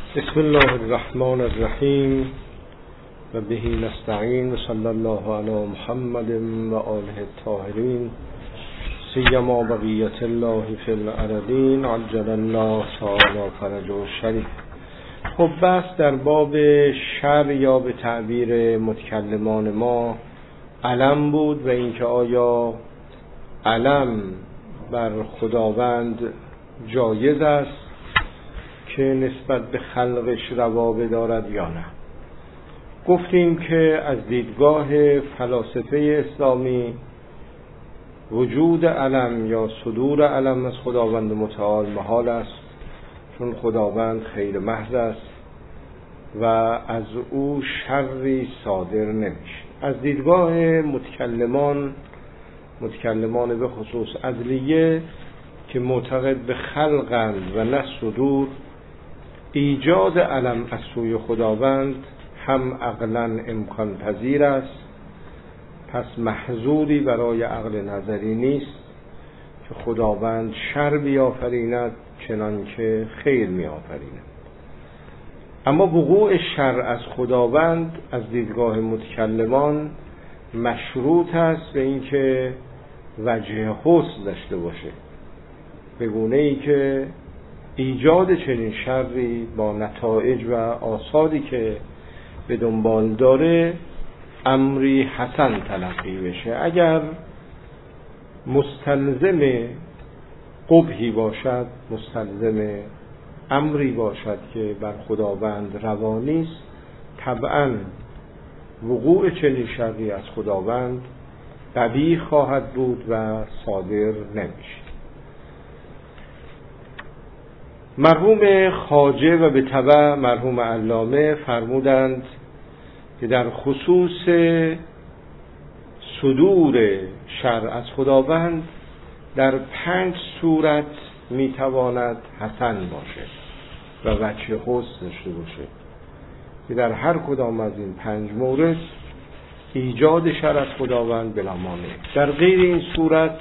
بسم الله الرحمن الرحیم و به نستعین و صلی الله علی محمد و آله الطاهرین سیما بقیت الله فی الارضین عجل الله تعالی فرجه الشریف. خب بحث در باب شر یا به تعبیر متکلمان ما علم بود و اینکه آیا علم بر خداوند جایز است که نسبت به خلقش روابط دارد یا نه. گفتیم که از دیدگاه فلاسفه اسلامی وجود علم یا صدور علم از خداوند متعال محال است، چون خداوند خیر محض است و از او شری صادر نمیشه. از دیدگاه متکلمان به خصوص عدلیه که معتقد به خلقند و نه صدور، ایجاد علم از سوی خداوند هم عقلاً امکان پذیر است، پس محظوری برای عقل نظری نیست که خداوند شر بیافریند چنان که خیر میآفریند. اما وقوع شر از خداوند از دیدگاه متکلمان مشروط است به اینکه وجه حسن داشته باشه، به گونه‌ای که ایجاد چنین شری با نتایج و آثاری که به دنبال داره امری حسن تلقی بشه. اگر مستلزم قبحی باشد، مستلزم امری باشد که بر خداوند روا نیست، طبعاً وقوع چنین شری از خداوند قبیح خواهد بود و صادر نمیشه. مرحوم خواجه و به تبع مرحوم علامه فرمودند که در خصوص صدور شر از خداوند در 5 صورت میتواند حسن باشه و وجه حسن داشته باشه که در هر کدام از این 5 مورد ایجاد شر از خداوند بلا مانع. در غیر این صورت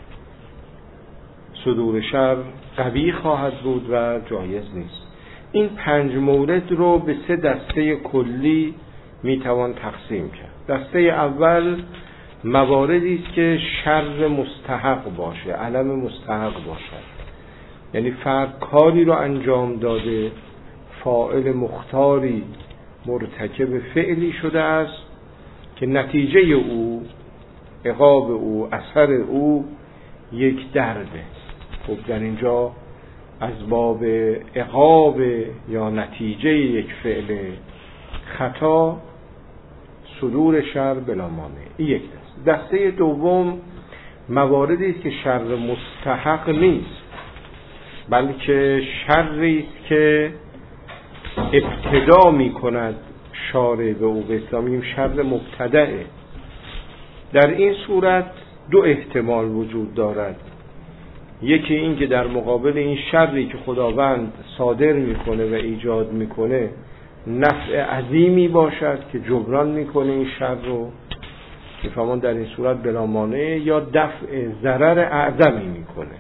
صدور شر قبیح خواهد بود و جایز نیست. این 5 مورد رو به 3 دسته کلی میتوان تقسیم کرد. دسته اول مواردی است که شر مستحق باشه، علم مستحق باشد، یعنی فرد کاری رو انجام داده، فاعل مختاری مرتکب فعلی شده است که نتیجه او، عقاب او، اثر او یک درده. خب در اینجا از باب عقاب یا نتیجه یک فعل خطا صدور شر بلا مانع. این یک دسته دوم مواردی است که شر مستحق نیست، بلکه شری است که ابتدا می کند شارع به او، به اسلامی شر مبتدعه. در این صورت 2 احتمال وجود دارد. یکی این که در مقابل این شری که خداوند صادر میکنه و ایجاد میکنه نفع عظیمی باشد که جبران میکنه این شر رو، که فرمان در این صورت بلا مانع، یا دفع ضرر اعظمی میکنه.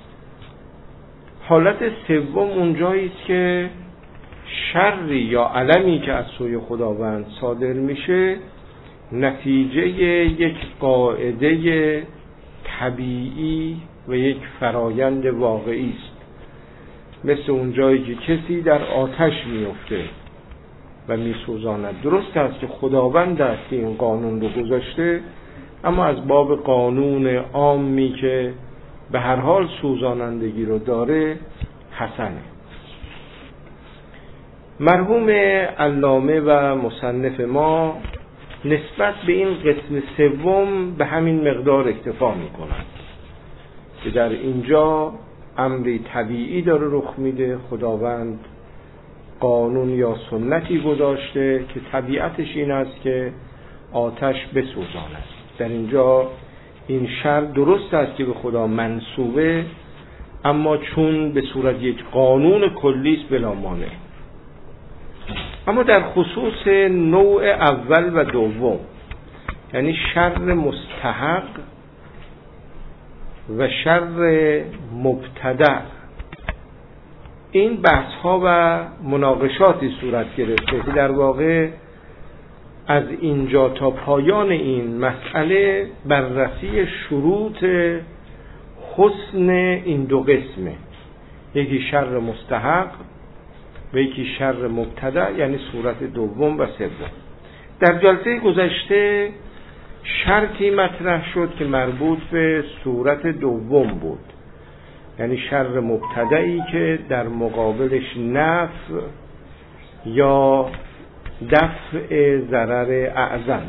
حالت سوم اونجایی است که شری یا علمی که از سوی خداوند صادر میشه نتیجه یک قاعده طبیعی و یک فرایند واقعی است. مثل اونجایی که کسی در آتش میفته و میسوزاند. درست است که خداوند است که این قانون رو گذاشته، اما از باب قانون عامی که به هر حال سوزانندگی رو داره حسنه. مرحوم علامه و مصنف ما نسبت به این قسم سوم به همین مقدار اکتفا میکنند که در اینجا امری طبیعی داره رخ میده. خداوند قانون یا سنتی گذاشته که طبیعتش این است که آتش بسوزاند. در اینجا این شر درست است که به خدا منسوبه، اما چون به صورت یک قانون کلی است بلا مانع. اما در خصوص نوع اول و دوم، یعنی شر مستحق و شر مبتدع، این بحث ها و مناقشاتی صورت گرفته که در واقع از اینجا تا پایان این مسئله بررسی شروط حسن این دو قسمه، یکی شر مستحق و یکی شر مبتدع، یعنی صورت دوم و سوم. در جلسه گذشته شرطی مطرح شد که مربوط به صورت دوم بود، یعنی شر مبتدعی که در مقابلش نفع یا دفع ضرر اعظم.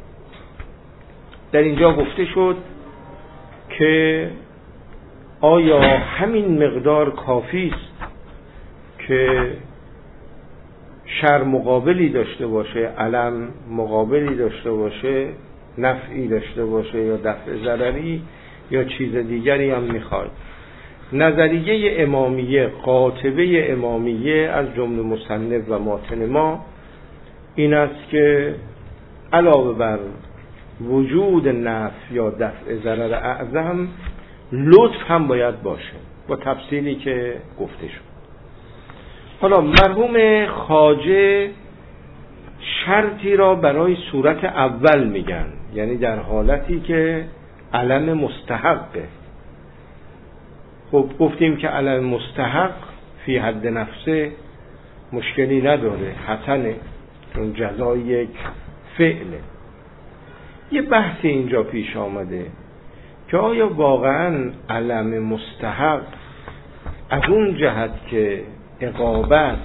در اینجا گفته شد که آیا همین مقدار کافی است که شر مقابلی داشته باشه، علم مقابلی داشته باشه، نفعی داشته باشه یا دفع ضرری، یا چیز دیگری هم میخواد؟ نظریه امامیه، قاطبه امامیه از جمله مصنف و ماتن ما این است که علاوه بر وجود نفع یا دفع ضرر اعظم، لطف هم باید باشه، با تفصیلی که گفته شد. حالا مرحوم خواجه شرطی را برای صورت اول میگن، یعنی در حالتی که علم مستحقه. خب گفتیم که علم مستحق فی حد نفسه مشکلی نداره، حسنه، چون جزای یک فعله. یه بحث اینجا پیش آمده که آیا واقعا علم مستحق از اون جهت که عقاب است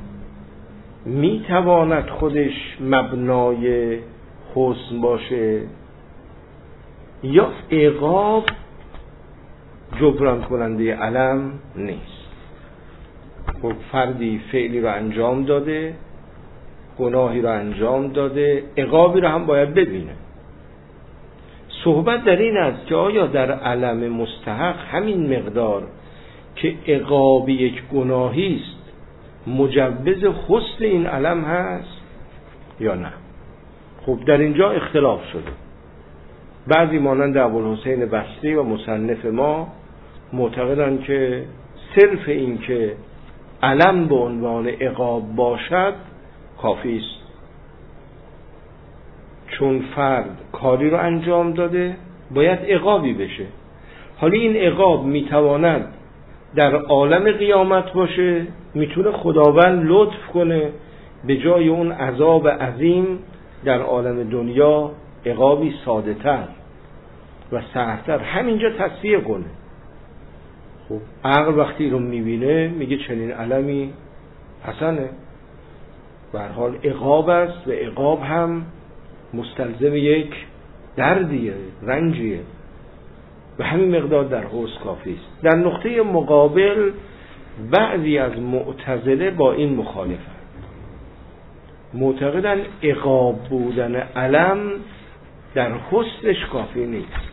میتواند خودش مبنای حسن باشه، یا عقاب جبران کننده علم نیست؟ خب فردی فعلی رو انجام داده، گناهی رو انجام داده، عقابی رو هم باید ببینه. صحبت در این است که آیا در علم مستحق همین مقدار که عقاب یک گناهی است مجوز حسن این علم هست یا نه؟ خب در اینجا اختلاف شده. بعضی مانند ابوالحسین بصری و مصنف ما معتقدند که صرف این که علم به عنوان عقاب باشد کافی است، چون فرد کاری رو انجام داده باید عقابی بشه. حالا این عقاب میتواند در عالم قیامت باشه، میتونه خداوند لطف کنه به جای اون عذاب عظیم در عالم دنیا عقابی ساده تر و سهل‌تر همینجا تصفیه کنه. خب عقل وقتی رو میبینه میگه چنین علمی حسنه، به هر حال عقاب است و عقاب هم مستلزم یک دردیه، رنجیه، و همین مقدار در حوض کافی است. در نقطه مقابل بعضی از معتزله با این مخالفند، معتقدن عقاب بودن علم در حسنش کافی نیست،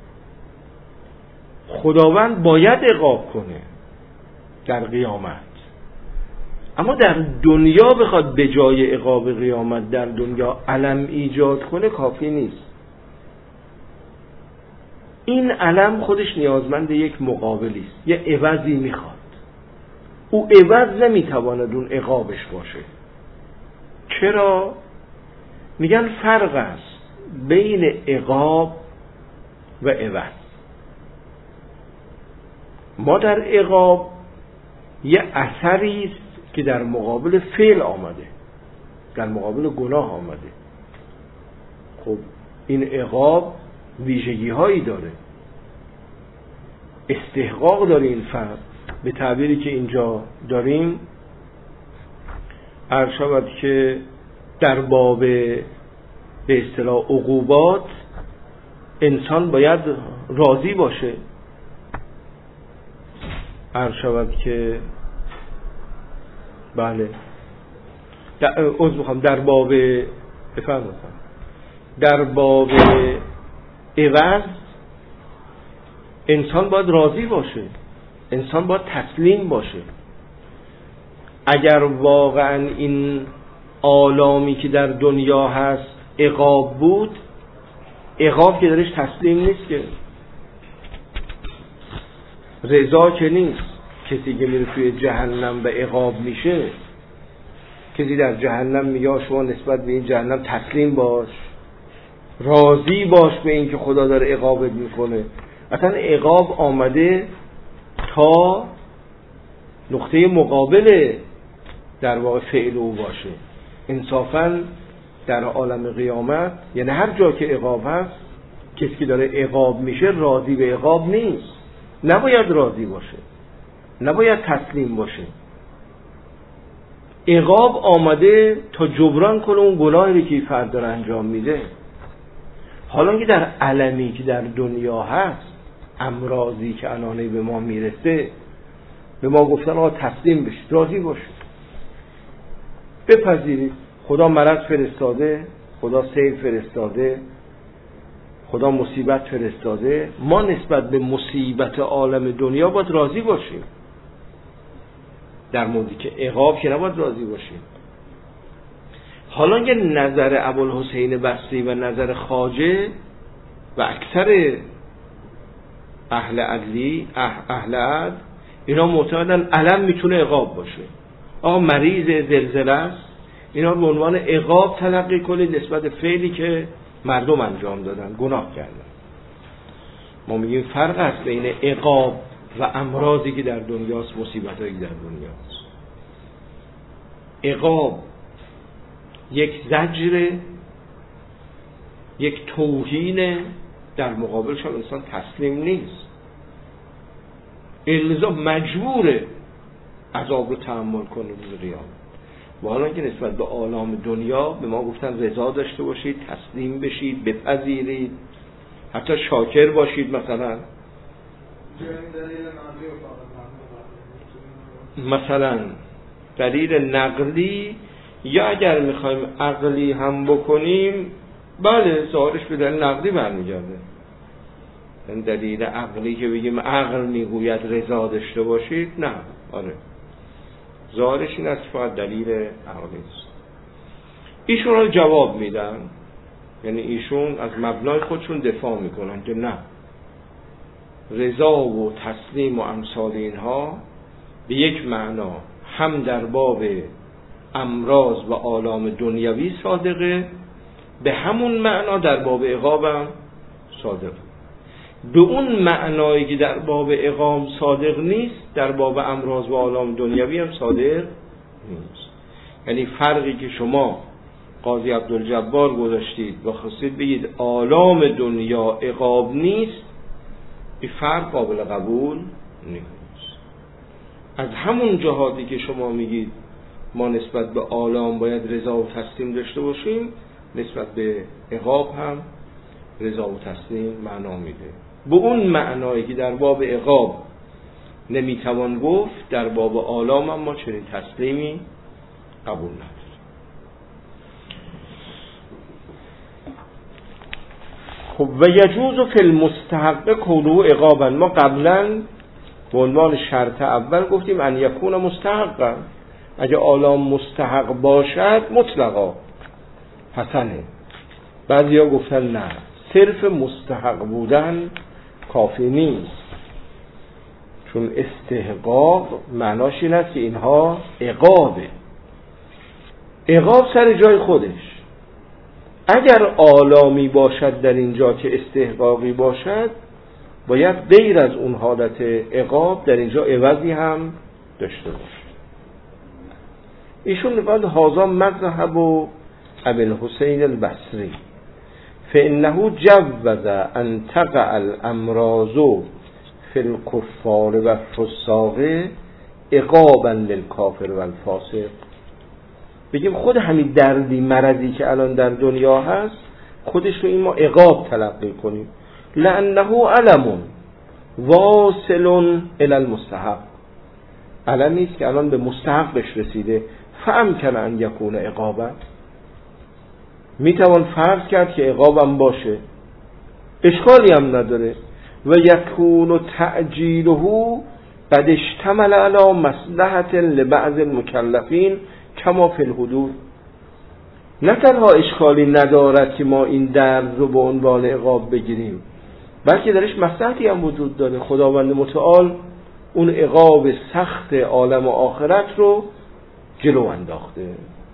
خداوند باید عقاب کنه در قیامت، اما در دنیا بخواد به جای عقاب قیامت در دنیا علم ایجاد کنه کافی نیست. این علم خودش نیازمند یک مقابلی است، یه عوضی میخواد. او عوض نمیتواند اون عقابش باشه. چرا؟ میگن فرق است بین عقاب و عوض. ما در عقاب یه اثری است که در مقابل فعل آمده، در مقابل گناه آمده. خب این عقاب ویژگی هایی داره، استحقاق داره. این فرد به تعبیری که اینجا داریم عرض شود که در باب به اصطلاح عقوبات انسان باید راضی باشه. عرض شود که بله در باب بفرمایید، در باب عوض انسان باید راضی باشه، انسان باید تسلیم باشه. اگر واقعا این آلامی که در دنیا هست عقاب بود، عقاب که درش تسلیم نیست، که رضا که نیست، کسی که میره توی جهنم به عقاب میشه، کسی در جهنم میگه شما نسبت به این جهنم تسلیم باش، راضی باش به این که خدا داره عقابت میکنه. اصلا عقاب آمده تا نقطه مقابل در واقع فعل او باشه. انصافاً در عالم قیامت، یعنی هر جا که عقاب هست، کسی که داره عقاب میشه راضی به عقاب نیست، نباید راضی باشه، نباید تسلیم باشه. عقاب آمده تا جبران کنه اون گناهی که فرد داره انجام میده. حالا که در علمی که در دنیا هست، امراضی که الان به ما میرسه، به ما گفتن آقا تسلیم بشید، راضی باشید، بپذیرید خدا مرض فرستاده، خدا سیل فرستاده، خدا مصیبت فرستاده، ما نسبت به مصیبت عالم دنیا باید راضی باشیم. در موردی که عقاب که نباید راضی باشیم. حالا که نظر ابوالحسین بصری و نظر خواجه و اکثر اهل عدل اینا معتقدن علم میتونه عقاب باشه. آقا مریض زلزله است، اینا رو به عنوان عقاب تلقی کنید نسبت به فعلی که مردم انجام دادن، گناه کردن. ما میگیم فرق است بین عقاب و امراضی که در دنیاست، مصیبتایی که در دنیاست. عقاب یک زجر، یک توهین، در مقابلش انسان تسلیم نیست، الزام مجبوره عذاب رو تحمل کنه روز قیامت. و حالا که نسبت به عالم دنیا به ما گفتن رضا داشته باشید، تسلیم بشید، بپذیرید، حتی شاکر باشید. مثلا دلیل نقلی، یا اگر میخوایم عقلی هم بکنیم، بله ظاهرش به دلیل نقلی برمیگرده. این دلیل عقلی که بگیم عقل میگوید رضا داشته باشید، نه، آره ظاهرش این است فقط دلیل عقلی است. ایشون رو جواب میدن، یعنی ایشون از مبنای خودشون دفاع میکنن که نه، رضا و تسلیم و امثال اینها به یک معنا هم در باب امراض و آلام دنیوی صادقه، به همون معنا در باب عقاب هم صادقه. به اون معنایی که در باب عقاب صادق نیست، در باب امراض و آلام دنیوی هم صادق نیست. یعنی فرقی که شما قاضی عبدالجبار گذاشتید و خواستید بگید آلام دنیا عقاب نیست، این فرق قابل قبول نیست. از همون جهاتی که شما میگید ما نسبت به آلام باید رضا و تسلیم داشته باشیم، نسبت به عقاب هم رضا و تسلیم معنا میده. به اون معنایی که در باب عقاب نمیتوان گفت، در باب آلام هم ما چنین تسلیمی قبول نداریم. خب و یجوز فی المستحق کونه عقابا، ما قبلا به عنوان شرط اول گفتیم ان یکون مستحقا، اگه آلام مستحق باشد مطلقا حسنه. بعضیا گفتن نه، صرف مستحق بودن کافی نیست، چون استحقاق معناش این است که اینها عقابه. عقاب سر جای خودش، اگر آلامی باشد در اینجا که استحقاقی باشد، باید غیر از اون حالت عقاب در اینجا عوضی هم داشته باشه. ایشون میگن هذا مذهب ابوالحسین البصری فانه جوز ان تقع الامراض فی الکفار و الفساق عقابا للکافر و الفاسق. بگیم خود همین دردی مرضی که الان در دنیا هست، خودش رو این ما عقاب تلقی کنیم، لانه علم واصل الی المستحق، علمی است که الان به مستحقش رسیده. فامکن ان یکون عقابا، میتوان فرض کرد که عقابم باشه، اشکالی هم نداره. و یکون تعجیله قد اشتمل علی مصلحت لبعض المکلفین کما فی الحدود. نه تنها اشکالی ندارد که ما این درد رو به عنوان عقاب بگیریم، بلکه درش مصلحتی هم وجود داره. خداوند متعال اون عقاب سخت عالم و آخرت رو جلو انداخته.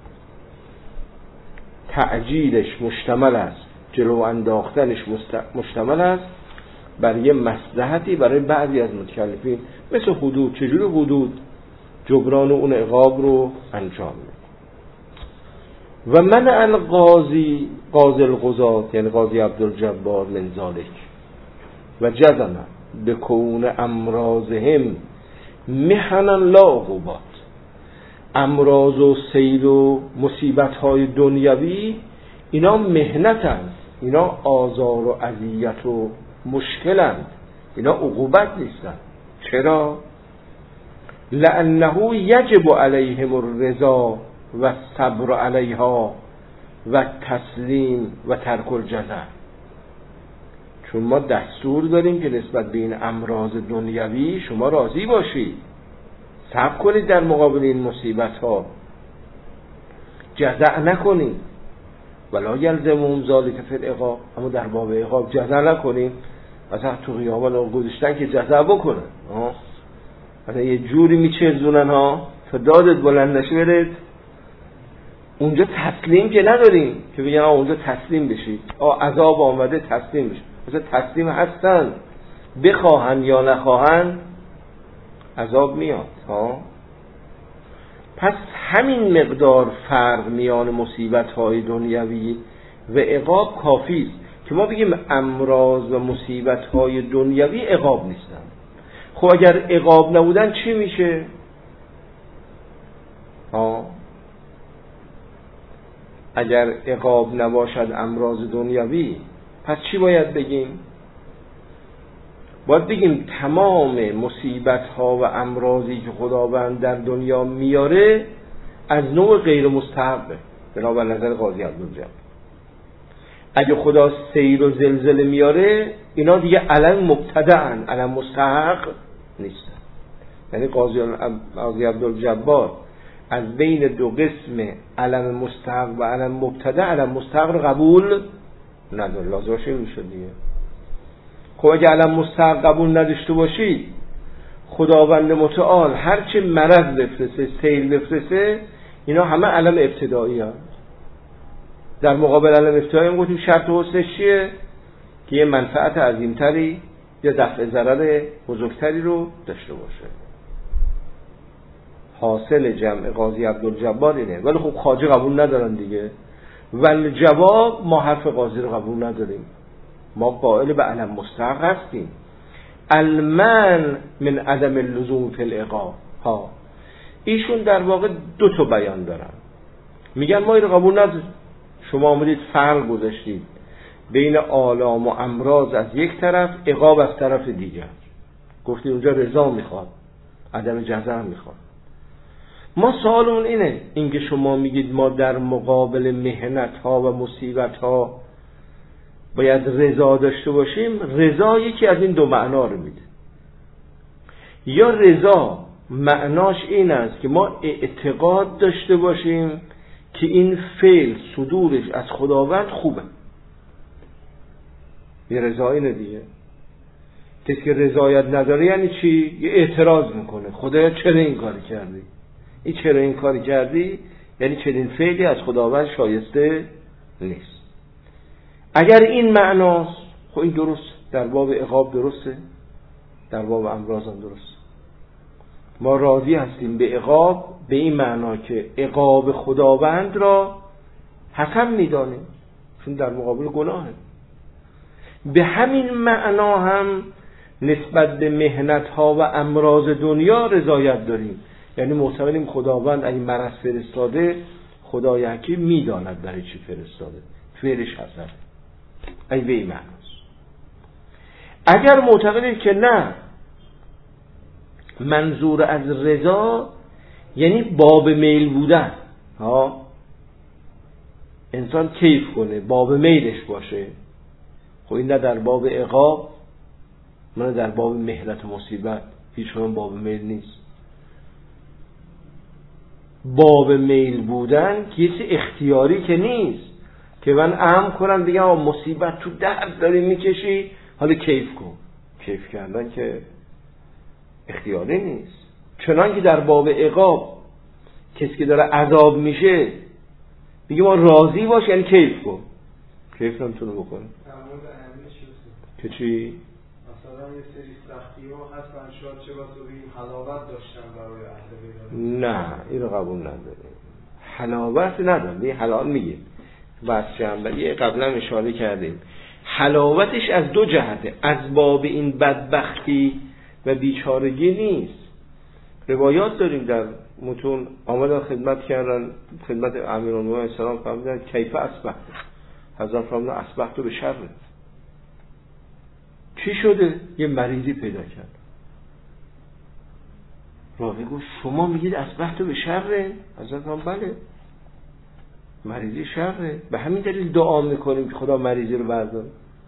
تعجیلش مشتمل است، جلو انداختنش مشتمل است بر یه مصلحتی برای بعضی از متکلفین، مثل حدود. چجوری حدود جبران اون عقاب رو انجام میده. و من القاضی قاضی القضات، یعنی قاضی عبدالجبار من ذالک، و جزم بکون امراضهم محنا لا عقوبات. امراض و سیل و مصیبت های دنیوی اینا محنتند، اینا آزار و اذیت و مشکلند، اینا عقوبت نیستند. چرا؟ لأنه یجب علیهم الرضا و الصبر علیها و تسلیم و ترک الجزع. چون ما دستور داریم که نسبت به این امراض دنیوی شما راضی باشید، صبر کنید در مقابل این مصیبت ها، جزع نکنید. ولا یلزمهم ذلک فی العقاب، اما در باب عقاب جزع نکنید. مثلا تو قیامت گذاشتن که جزع بکنن، مثلا یه جوری میچرزونن ها تا دادت بلند نشه برید اونجا. تسلیم که نداریم که بگن اونجا تسلیم بشید، عذاب آمده تسلیم بشید. مثلا تسلیم هستن، بخواهن یا نخواهن عذاب میاد پس همین مقدار فرق میان مصیبت‌های دنیوی و عقاب کافی است که ما بگیم امراض و مصیبت‌های دنیوی عقاب نیستن. خب اگر عقاب نبودن چی میشه؟ اگر عقاب نباشد امراض دنیوی، پس چی باید بگیم؟ باید بگیم تمام مصیبت‌ها و امراضی که خداوند در دنیا میاره از نوع غیر مستحقه، بنابر نظر قاضی عبدالجبار. اگه خدا سیل و زلزله میاره اینا دیگه علم مبتدعن، علم مستحق نیستن. یعنی قاضی عبدالجبار از بین دو قسم علم مستحق و علم مبتدع، علم مستحق رو قبول نداره. لازمش میشه دیگه. خب اگه علم مستحق قبول نداشته باشید، خداوند متعال هرچه مرض بفرسته، سیل بفرسته، اینا همه علم ابتدایی ها. در مقابل علم ابتدایی هم گفتیم شرط حسنش چیه؟ که یه منفعت عظیمتری یا دفع ضرر بزرگتری رو داشته باشه. حاصل جمع قاضی عبدالجبار اینه. ولی خب خواجه قبول ندارن دیگه. ولی جواب ما حرف قاضی رو قبول نداریم، ما قائل به علم مستحق هستیم. المن من عدم اللزوم فی العقاب ایشون در واقع دو تا بیان دارن. میگن ما این رو قبول نداریم، شما آمدید فرق گذاشتید بین آلام و امراض از یک طرف، عقاب از طرف دیگر، گفتید اونجا رضا میخواد، عدم جزع میخواد. ما سوالمون اینه، اینکه شما میگید ما در مقابل محنت ها و مصیبت ها باید رضا داشته باشیم، رضا یکی از این دو معنا رو میده. یا رضا معناش این است که ما اعتقاد داشته باشیم که این فعل صدورش از خداوند خوبه. یه رضا اینه دیگه. کسی که رضایت نداره یعنی چی؟ یه اعتراض میکنه، خدایا چرا این کاری کردی؟ این چرا این کاری کردی؟ یعنی چنین فعلی از خداوند شایسته نیست. اگر این معناست، خب این درست، در باب عقاب درسته، در باب امراض هم درسته. ما راضی هستیم به عقاب به این معنا که عقاب خداوند را حسن میدانیم، چون در مقابل گناهه. به همین معنا هم نسبت به محنت ها و امراض دنیا رضایت داریم، یعنی معتقدیم خداوند اگه مرض فرستاده، خدای حکیم میداند برای چی فرستاده، فعلش حسن. این به این معناست. اگر معتقدید که نه، منظور از رضا یعنی باب میل بودن، انسان کیف کنه، باب میلش باشه، خب این نه در باب عقاب نه در باب محنت و مصیبت، هیچ کدوم باب میل نیست. باب میل بودن کسی اختیاری که نیست که من اهم کنم دیگه مصیبت تو درد داری میکشی، حالا کیف کن. کیف کردن که اختیاری نیست. چنان که در باب عقاب کسی که داره عذاب میشه میگه ما راضی باش، یعنی کیف کن. کیف نمیتونه بکنه که چی؟ مثلا یه سری سختی ها هستن شاید چه بسا بگیم حلاوت داشتن برای اهل بیداری. نه اینو قبول نداره. حلاوت نداره، یه حلال میگه بس جنبه قبلا اشاره کردیم. حلاوتش از دو جهته، از باب این بدبختی و بیچارگی نیست. روایات داریم در متون آمدن خدمت کردن خدمت امیرالمومنین علیه السلام، فرمودن کیف اصبحت؟ حضرت فرمودن اصبحت به شر. چی شده؟ یه مریضی پیدا کرد. راوی گفت شما میگید اصبحت به شر؟ حضرت فرمودن بله، مریضی شره، به همین دلیل دعا میکنیم که خدا مریضی رو برداره.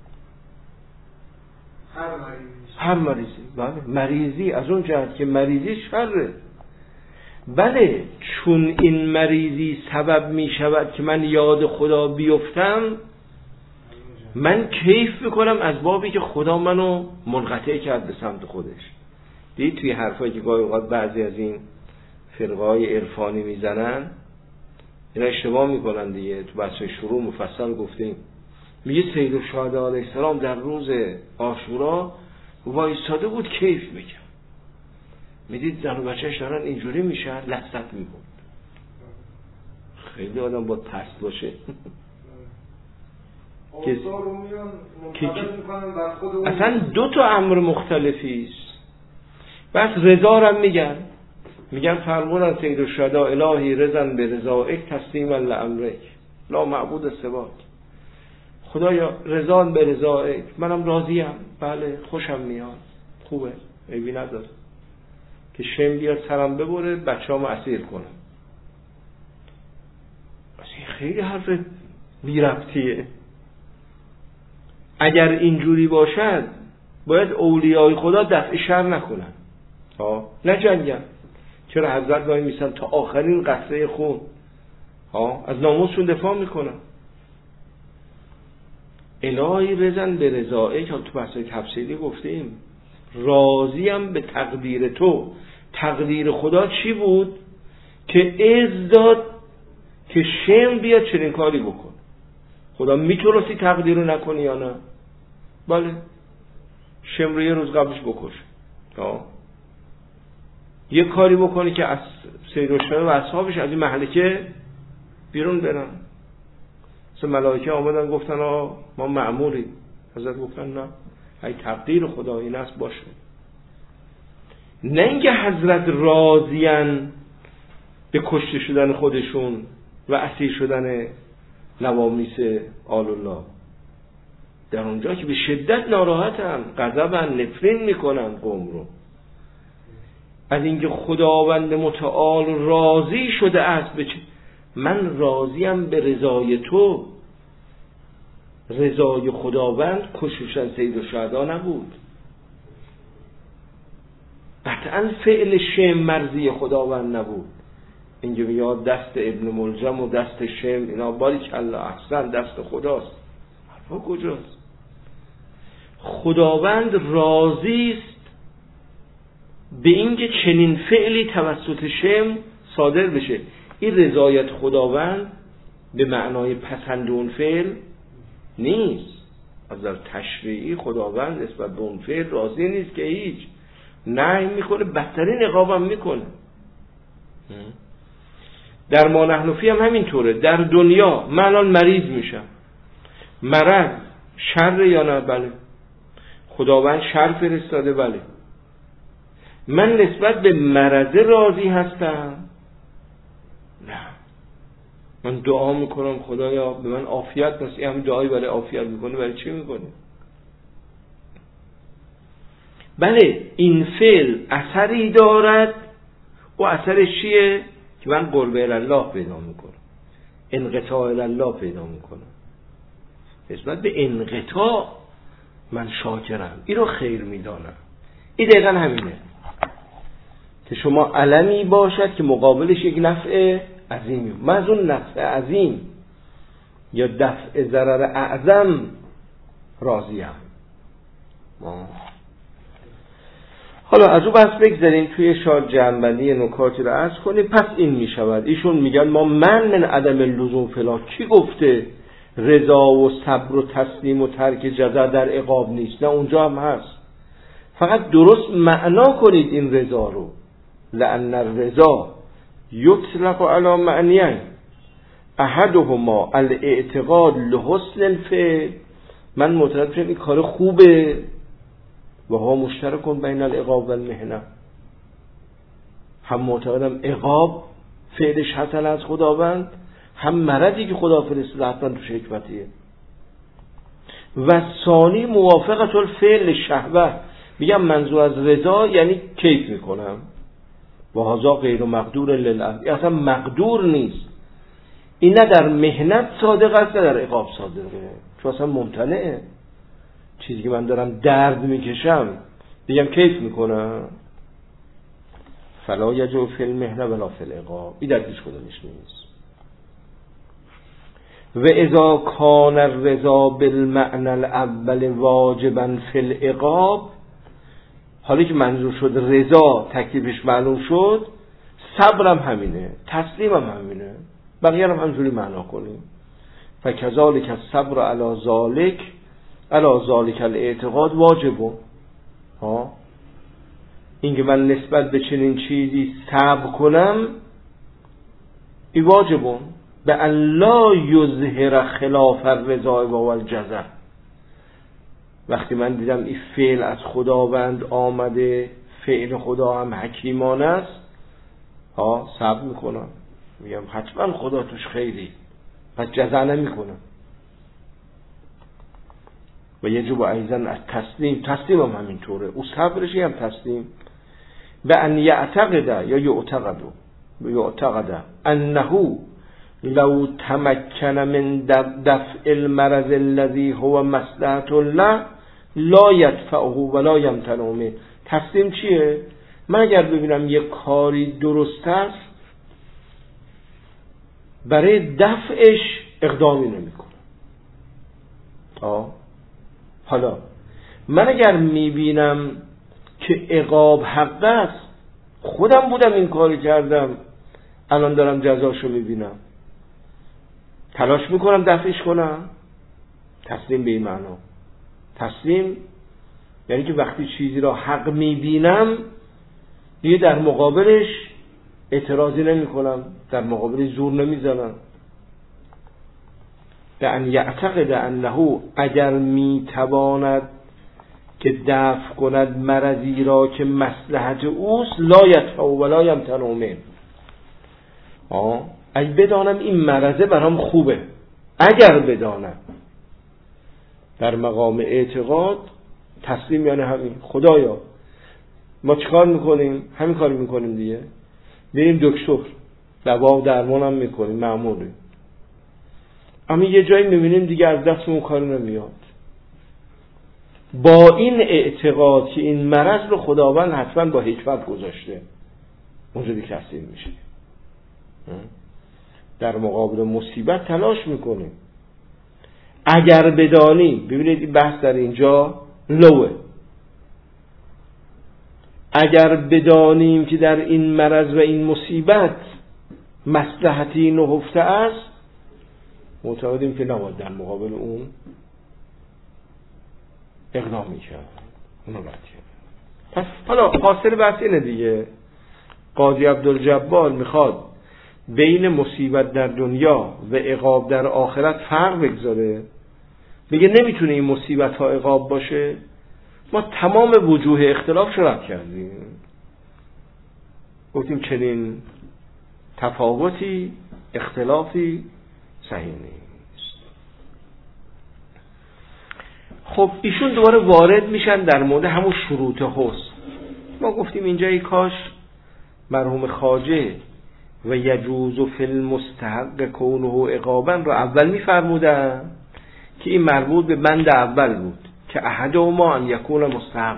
هر مریضی بله، مریضی از اون جهت که مریضی شره. بله، چون این مریضی سبب میشود که من یاد خدا بیفتم، من کیف میکنم از بابی که خدا منو منقطع کرد به سمت خودش. دید توی حرفایی که گاهی اوقات بعضی از این فرقه‌های عرفانی میزنن اینا اشتباه میکنن دیگه. تو بحث شروع مفصل گفتیم. میگه سید الشهدا علیه السلام در روز عاشورا وایساده بود کیف میکرد، میدید زن و بچهش دارن اینجوری میشن، لذت میبرد. خیلی آدم باید پست باشه اصلا دو تا امر مختلفی است. بس رضا رو میگن فرمودن سید الشهدا الهی رضا به رضایک تسلیما لامرک لا معبود سواک. خدایا رضا به رضایک، منم راضیم، بله خوشم میاد، خوبه، عیبی نداره که شم بیاد سرم ببره بچه‌امو اسیر کنم. این خیلی حرف بی ربطیه. اگر اینجوری باشد باید اولیای خدا دفع شر نکنن، نه جنگن. چرا حضرت گاهی میسن تا آخرین قطره خون از ناموسشون دفاع میکنن. الهی رضا به رضایک، تو بحثای تفصیلی گفتیم راضیم به تقدیر تو. تقدیر خدا چی بود؟ که اذن داد که شم بیاد چنین کاری بکن. خدا میتونستی تقدیر رو نکنی یا نه؟ بله، شم رو یه روز قبلش بکش، یه کاری بکنی که از سید الشهدا و اصحابش از این مهلکه بیرون برن. مثل ملائکه آمدن گفتن ما مأموریم، حضرت گفتن نه، ای تقدیر خدا این است باشه. نه اینکه حضرت راضین به کشته شدن خودشون و اسیر شدن نوامیس آل الله، در اونجا که به شدت ناراحتن، غضبن، نفرین میکنن قوم رو از اینکه خداوند متعال راضی شده است. من راضیم به رضای تو. رضای خداوند کشتن سید الشهدا نبود، قطعا فعل شم مرضی خداوند نبود. اینجا میاد دست ابن ملجم و دست شم اینا باریکالله احسن دست خداست. حرفا کجاست؟ خداوند راضی است به اینکه چنین فعلی توسط شم صادر بشه. این رضایت خداوند به معنای پسند اون فعل نیست. از در تشریعی خداوند نسبت به اون فعل راضی نیست که هیچ نهی میکنه، بدترین عقابم میکنه. در ما نحنفی هم همینطوره. در دنیا من الان مریض میشم، مرض شر یا نه؟ بله. خداوند شر فرستاده؟ بله. من نسبت به مرض راضی هستم؟ نه. من دعا میکنم خدایا به من عافیت نصیب. همین دعایی برای عافیت میکنه، برای چی میکنه؟ بله این فعل اثری دارد و اثرش چیه؟ که من قرب الله پیدا میکنم، انقطاع الله پیدا میکنم. نسبت به انقطاع من شاکرم، این رو خیر میدانم. این دقیقا همینه که شما علمی باشد که مقابلش یک نفع عظیمی. من از اون نفع عظیم یا دفع ضرر اعظم راضیم. حالا از او بس بگذاریم توی شاد جنبندی نکاتی رو عرض کنیم. پس این می شود ایشون میگن ما من عدم اللزوم فلان. کی گفته رضا و صبر و تسلیم و ترک جزع در عقاب نیست؟ نه اونجا هم هست، فقط درست معنا کنید این رضا رو. لأن الرضا یطلق علی معنیین احدهما الاعتقاد لحسن الفعل. من معتقد این کار خوبه و ها مشترک بین العقاب و المحنه. هم معتقدم عقاب فعلش حسن از خداوند، هم مرضی که خدا فرستاده حتما توش حکمتیه. و ثانی موافقت الفعل شهوه. میگم منظور از رضا یعنی کیف میکنم و هذا غیر مقدور للعبد. اصلا مقدور نیست. این نه در محنت صادق است نه در عقاب صادقه، چون اصلا ممتنعه. چیزی که من دارم درد میکشم بگم کیف میکنم، فلا یجو فی المحنه ولا فی العقاب. این در هیچ کدومش نیست. و اذا کان الرضا بالمعنى الاول واجبا فی العقاب. حالی که منظور شد رضا تکلیفش معلوم شد، صبرم همینه، تسلیمم همینه، بقیه هم همجوری معنا کنیم. فکذالک الصبر علی ذالک الاعتقاد واجبه. این که من نسبت به چنین چیزی صبر کنم این واجبه، به ان لا یظهر خلاف الرضا و الجزع. وقتی من دیدم این فعل از خداوند آمده، فعل خدا هم حکیمانه است، صبر میکنم، میگم حتما خدا توش خیری، پس جزع نمیکنم. و یجب ایضا التسلیم. تسلیم هم همینطوره، او صبرشی هم تسلیم. و ان یعتقد یا یعتقد انه لو تمکن من دفع المرض الذي هو مصلحة الله لا يدفعه ولا يمتنع منه. تسلیم چیه؟ من اگر ببینم یک کاری درست است، برای دفعش اقدامی نمیکنم. حالا من اگر میبینم که عقاب حق است، خودم بودم این کاری کردم، الان دارم جزاشو میبینم، تلاش میکنم دفعش کنم. تسلیم به این معنا. تسلیم یعنی که وقتی چیزی را حق میبینم دیگه در مقابلش اعتراضی نمی کنم، در مقابلش زور نمیزنم. ان یعتقد انه اگر میتواند که دفع کند مرضی را که مصلحت اوست، لا یدفع ولا یمتنع منه. اگه بدانم این مرضه برام خوبه، اگر بدانم، در مقام اعتقاد تسلیم یعنی همین. خدایا ما چیکار میکنیم؟ همین کاری میکنیم دیگه، بریم دکتر، دوا و درمان هم میکنیم، معموله. اما یه جایی میبینیم دیگه از دستمون کاری نمیاد، با این اعتقاد که این مرض رو خداوند حتما با حکمت گذاشته، اونجا دیگه تسلیم میشه. در مقابل مصیبت تلاش میکنیم. اگر بدانیم، ببینید این بحث در اینجا لوه، اگر بدانیم که در این مرض و این مصیبت مصلحتی نهفته است، معتقدیم که نباید در مقابل اون اقدام میکرد، اونو رد کرد. پس حالا حاصل بحث اینه دیگه. قاضی عبدالجبار میخواد بین مصیبت در دنیا و عقاب در آخرت فرق بگذاره، میگه نمیتونه این مصیبت ها عقاب باشه. ما تمام وجوه اختلاف رو رد کردیم، گفتیم چنین تفاوتی، اختلافی صحیح نیست. خب ایشون دوباره وارد میشن در مورد همون شروط حسن. ما گفتیم اینجا ای کاش مرحوم خواجه و یجوز فی المستحق کونه عقابا رو اول میفرمودن که این مربوط به بند اول بود که احدهما ان یکون مستحق.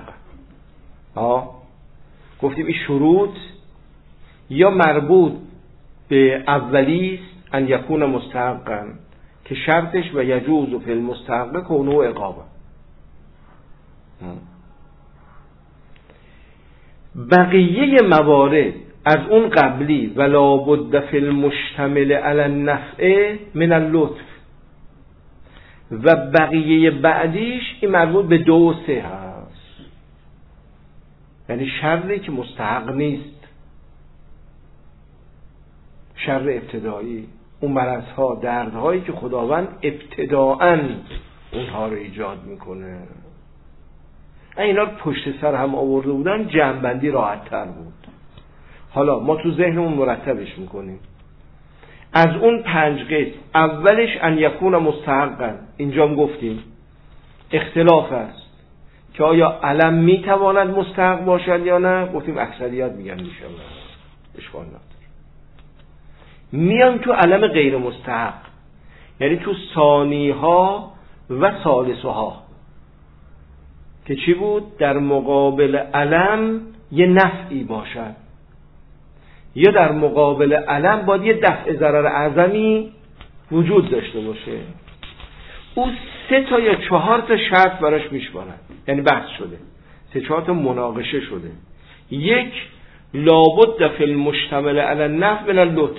گفتیم این شروط یا مربوط به اولی است ان یکون مستحقا که شرطش و یجوز فی المستحق کونه عقابا. بقیه موارد از اون قبلی ولا بد فی المشتمل علی النفع من اللطف و بقیه بعدیش این مربوط به 2 و 3 هست، یعنی شری که مستحق نیست، شر ابتدایی، اون مرضها، دردهایی که خداوند ابتداءً اونها رو ایجاد میکنه. اینا پشت سر هم آورده بودن جمع‌بندی راحت تر بود. حالا ما تو ذهنمون مرتبش میکنیم. از اون 5 قسم اولش ان یکون مستحقا، اینجا هم گفتیم اختلاف است که آیا علم میتواند مستحق باشد یا نه. گفتیم اکثریت میگن میشه، اشکال نداره. میان تو علم غیر مستحق، یعنی تو ثانیها و ثالثها که چی بود؟ در مقابل علم یه نفعی باشد یا در مقابل علم باید یه دفع ضرر اعظمی وجود داشته باشه. او 3 تا یا 4 تا شرط براش میشمارد، یعنی بحث شده 3-4 تا مناقشه شده. 1 لابد فی المشتمل علی النفع من اللطف.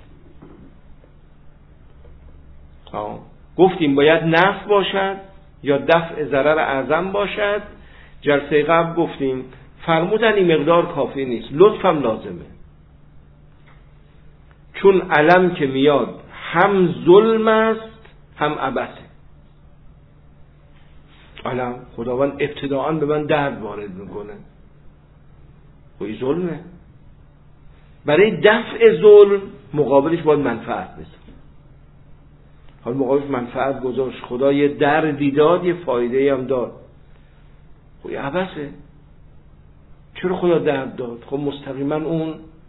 گفتیم باید نفع باشد یا دفع ضرر اعظم باشد. جلسه قبل گفتیم فرمودن این مقدار کافی نیست، لطف هم لازمه، چون علم که میاد هم ظلم است هم عبثه. علم خداوند ابتداءً به من درد وارد میکنه، این ظلمه. برای دفع ظلم مقابلش باید منفعت بذاره. حالا مقابلش منفعت گذاشت، خدا یه دردی داد، یه فایده هم داد، خب یه عبثه. چرا خدا درد داد؟ خب مستقیما اون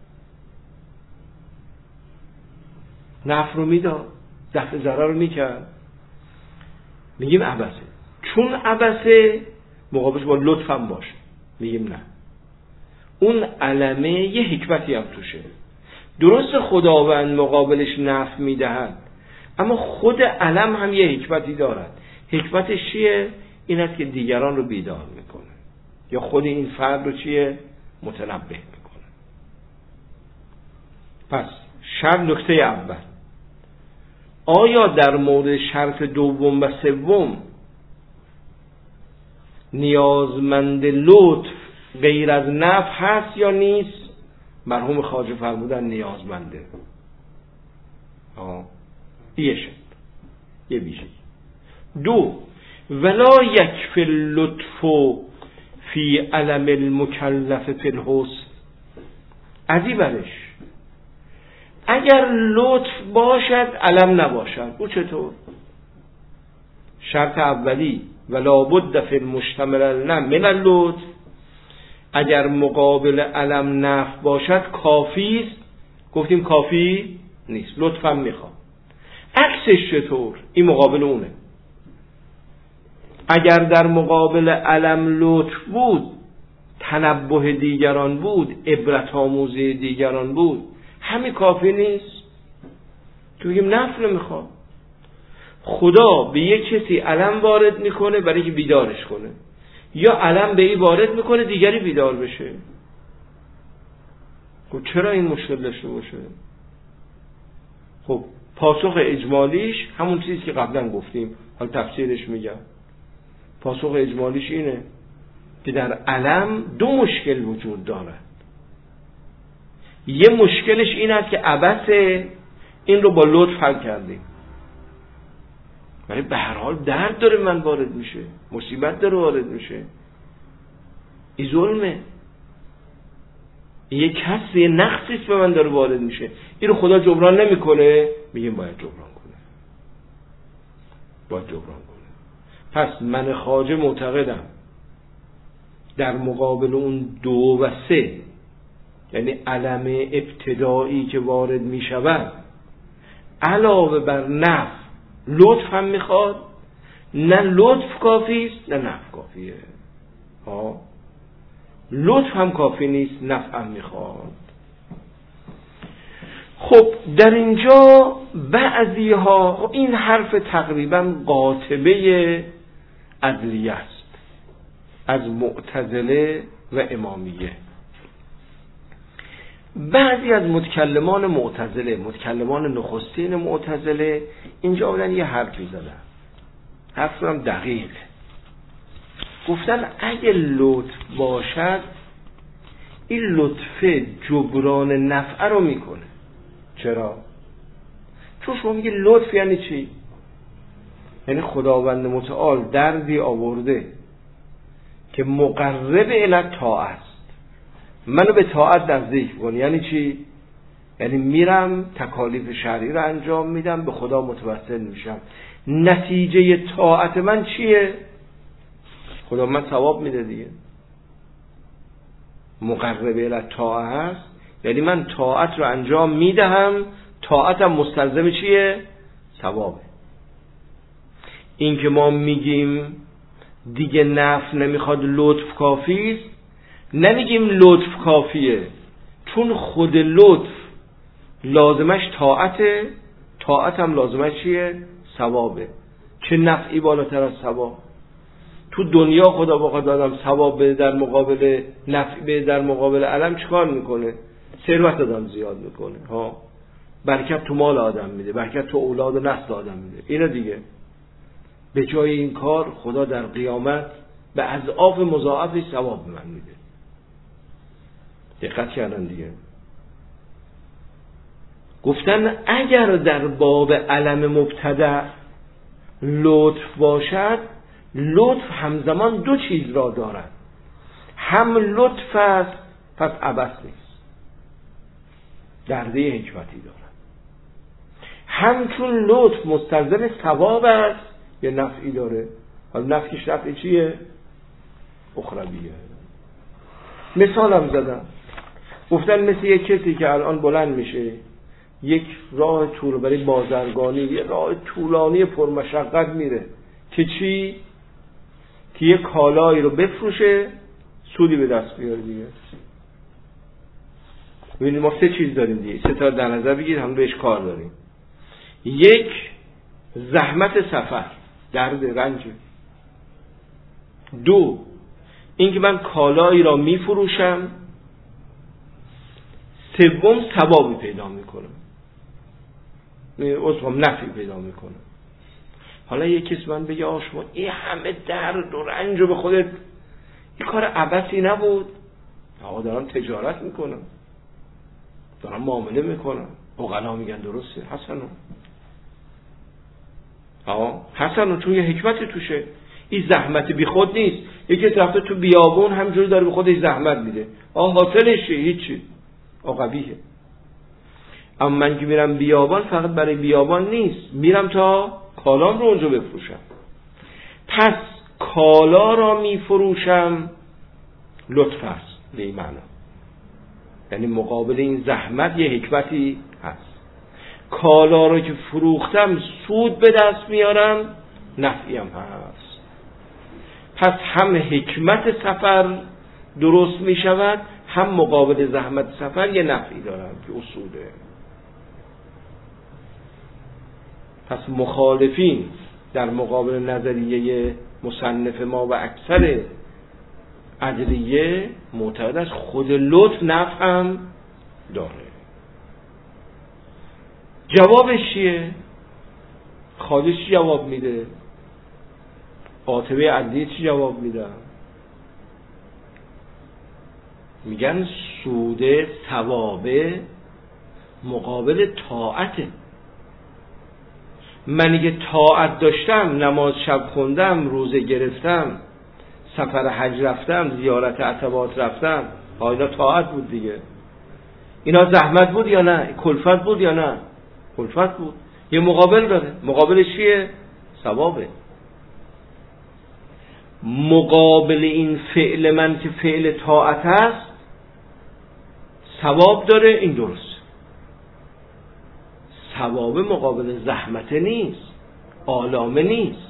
نفع رو میداد، دفع ضرر رو میکرد. میگیم عبثه. چون عبثه مقابلش با لطف هم باشه، میگیم نه، اون علمه یه حکمتی هم توشه. درست خداوند مقابلش نفع میدهد، اما خود علم هم یه حکمتی دارد. حکمتش چیه؟ این است که دیگران رو بیدار میکنه یا خود این فرد رو چیه؟ متنبه میکنه. پس نکته اول، آیا در مورد شرط دوم و سوم نیازمند لطف غیر از نفع هست یا نیست؟ مرحوم خواجه فرمودن نیازمنده. یه شرط، یه ویژگی. 2 ولا یکفی اللطف فی علم المکلف فی الحسن. عجیبش اگر لطف باشد علم نباشد، او چطور؟ شرط اولی ولا بد فی المشتمل من اللطف، اگر مقابل علم نفع باشد کافی است. گفتیم کافی نیست، لطفم میخواد. عکسش چطور؟ این مقابل اونه. اگر در مقابل علم لطف بود، تنبه دیگران بود، عبرت آموزی دیگران بود، همین کافی نیست. تو بگیم نفع میخواد. خدا به یک کسی علم وارد میکنه برای که بیدارش کنه، یا علم به این وارد میکنه دیگری بیدار بشه. خب چرا این مشکل داشته باشه؟ خب پاسخ اجمالیش همون چیزی که قبلا گفتیم، حالا تفسیرش میگم. پاسخ اجمالیش اینه که در علم 2 مشکل وجود دارد. یه مشکلش این است که عبثه، این رو با لطف حل کردیم، ولی به هر حال درد داره من وارد میشه، مصیبت داره وارد میشه، این ظلمه، یه کسی یه نقصی به من داره وارد میشه، این رو خدا جبران نمیکنه. میگیم باید جبران کنه، باید جبران کنه. پس من خواجه معتقدم در مقابل اون 2 و 3، یعنی علم ابتدایی که وارد میشود علاوه بر نفع لطف هم میخواد. نه لطف کافی است نه نفع کافیه. لطف هم کافی نیست، نفع هم میخواد. خب در اینجا بعضی ها، این حرف تقریبا قاطبه عدلیه است از معتزله و امامیه. بعضی از متکلمان معتزله، متکلمان نخستین معتزله اینجا بودن یه حرفی زدن، حرف هم دقیق، گفتن اگه لطف باشد این لطفه جبران نفع رو میکنه. چرا؟ چون شما میگه لطف یعنی چی؟ یعنی خداوند متعال دردی آورده که مقرب الی طاعت است، منو به طاعت نزدیک کن. یعنی چی؟ یعنی میرم تکالیف شرعی رو انجام میدم، به خدا متوسل میشم. نتیجه طاعت من چیه؟ خدا من ثواب میده دیگه. مقرب الی طاعت هست یعنی من طاعت رو انجام میدهم، طاعتم مستلزم چیه؟ ثوابه. این که ما میگیم دیگه نفع نمیخواد لطف کافیست، نمیگیم لطف کافیه، چون خود لطف لازمش طاعته، طاعت هم لازمش چیه؟ ثوابه. چه نفعی بالاتر از ثواب؟ تو دنیا خدا بخواد آدم ثواب بده در مقابل نفع بده در مقابل علم، چیکار میکنه؟ ثروت آدم زیاد میکنه ها، برکت تو مال آدم میده، برکت تو اولاد و نسل آدم میده. اینا دیگه به جای این کار خدا در قیامت به اضعاف مضاعفی ثواب به من میده. دقت کردن دیگه. گفتن اگر در باب علم مبتدع لطف باشد، لطف همزمان دو چیز را دارد، هم لطف است پس عبث نیست، درده حکمتی دارد، همچون لطف مستلزم ثواب است یه نفعی داره. حالا نفعش نفع چیه؟ اخرویه. مثال هم زدم، گفتن مثل یک کسی که الان بلند میشه یک راه طول برای بازرگانی، یه راه طولانی پرمشقت میره که چی؟ که یه کالایی رو بفروشه سودی به دست بیاره دیگه. ببینید ما سه چیز داریم دیگه، سه تا در نظر بگیر، هم بهش کار داریم. یک، زحمت سفر، درد رنج. دو، اینکه من کالایی را میفروشم. سوم، ثوابی پیدا میکنم، اصلا نفعی پیدا میکنم. حالا یک کس من بگه شما این همه درد و رنج رو به خودت، این کار عبثی نبود؟ آقا دارم تجارت میکنم، دارم معامله میکنم. عقلا میگن درسته حسنو چون یه حکمت توشه، این زحمت بی خود نیست. یکی رفته تو بیابون همجوری داره به خودش زحمت میده، حاصلش هیچی، قبیحه. اما من که میرم بیابان فقط برای بیابان نیست، میرم تا کالام رو اونجا بفروشم. پس کالا را میفروشم لطف است به این معنا، یعنی مقابل این زحمت یه حکمتی هست. کالا را که فروختم سود به دست میارم، نفعی هم هست. پس هم حکمت سفر درست میشود، هم مقابل زحمت سفر یه نفعی دارم که اصوله. پس مخالفین در مقابل نظریه مصنف ما و اکثر ادعیه معتقد است خود لطف نفع هم داره. جوابش چیه؟ خالص چی جواب میده؟ قاطبه عدلیه چی جواب میده؟ میگن سود ثوابه مقابل طاعته. من اگه طاعت داشتم، نماز شب خوندم، روزه گرفتم، سفر حج رفتم، زیارت عتبات رفتم، اینا طاعت بود دیگه. اینا زحمت بود یا نه؟ کلفت بود یا نه؟ کلفت بود. یه مقابل داره. مقابلش چیه؟ ثوابه. مقابل این فعل من که فعل طاعت است ثواب داره، این درست. ثواب مقابل زحمت نیست، آلامه نیست،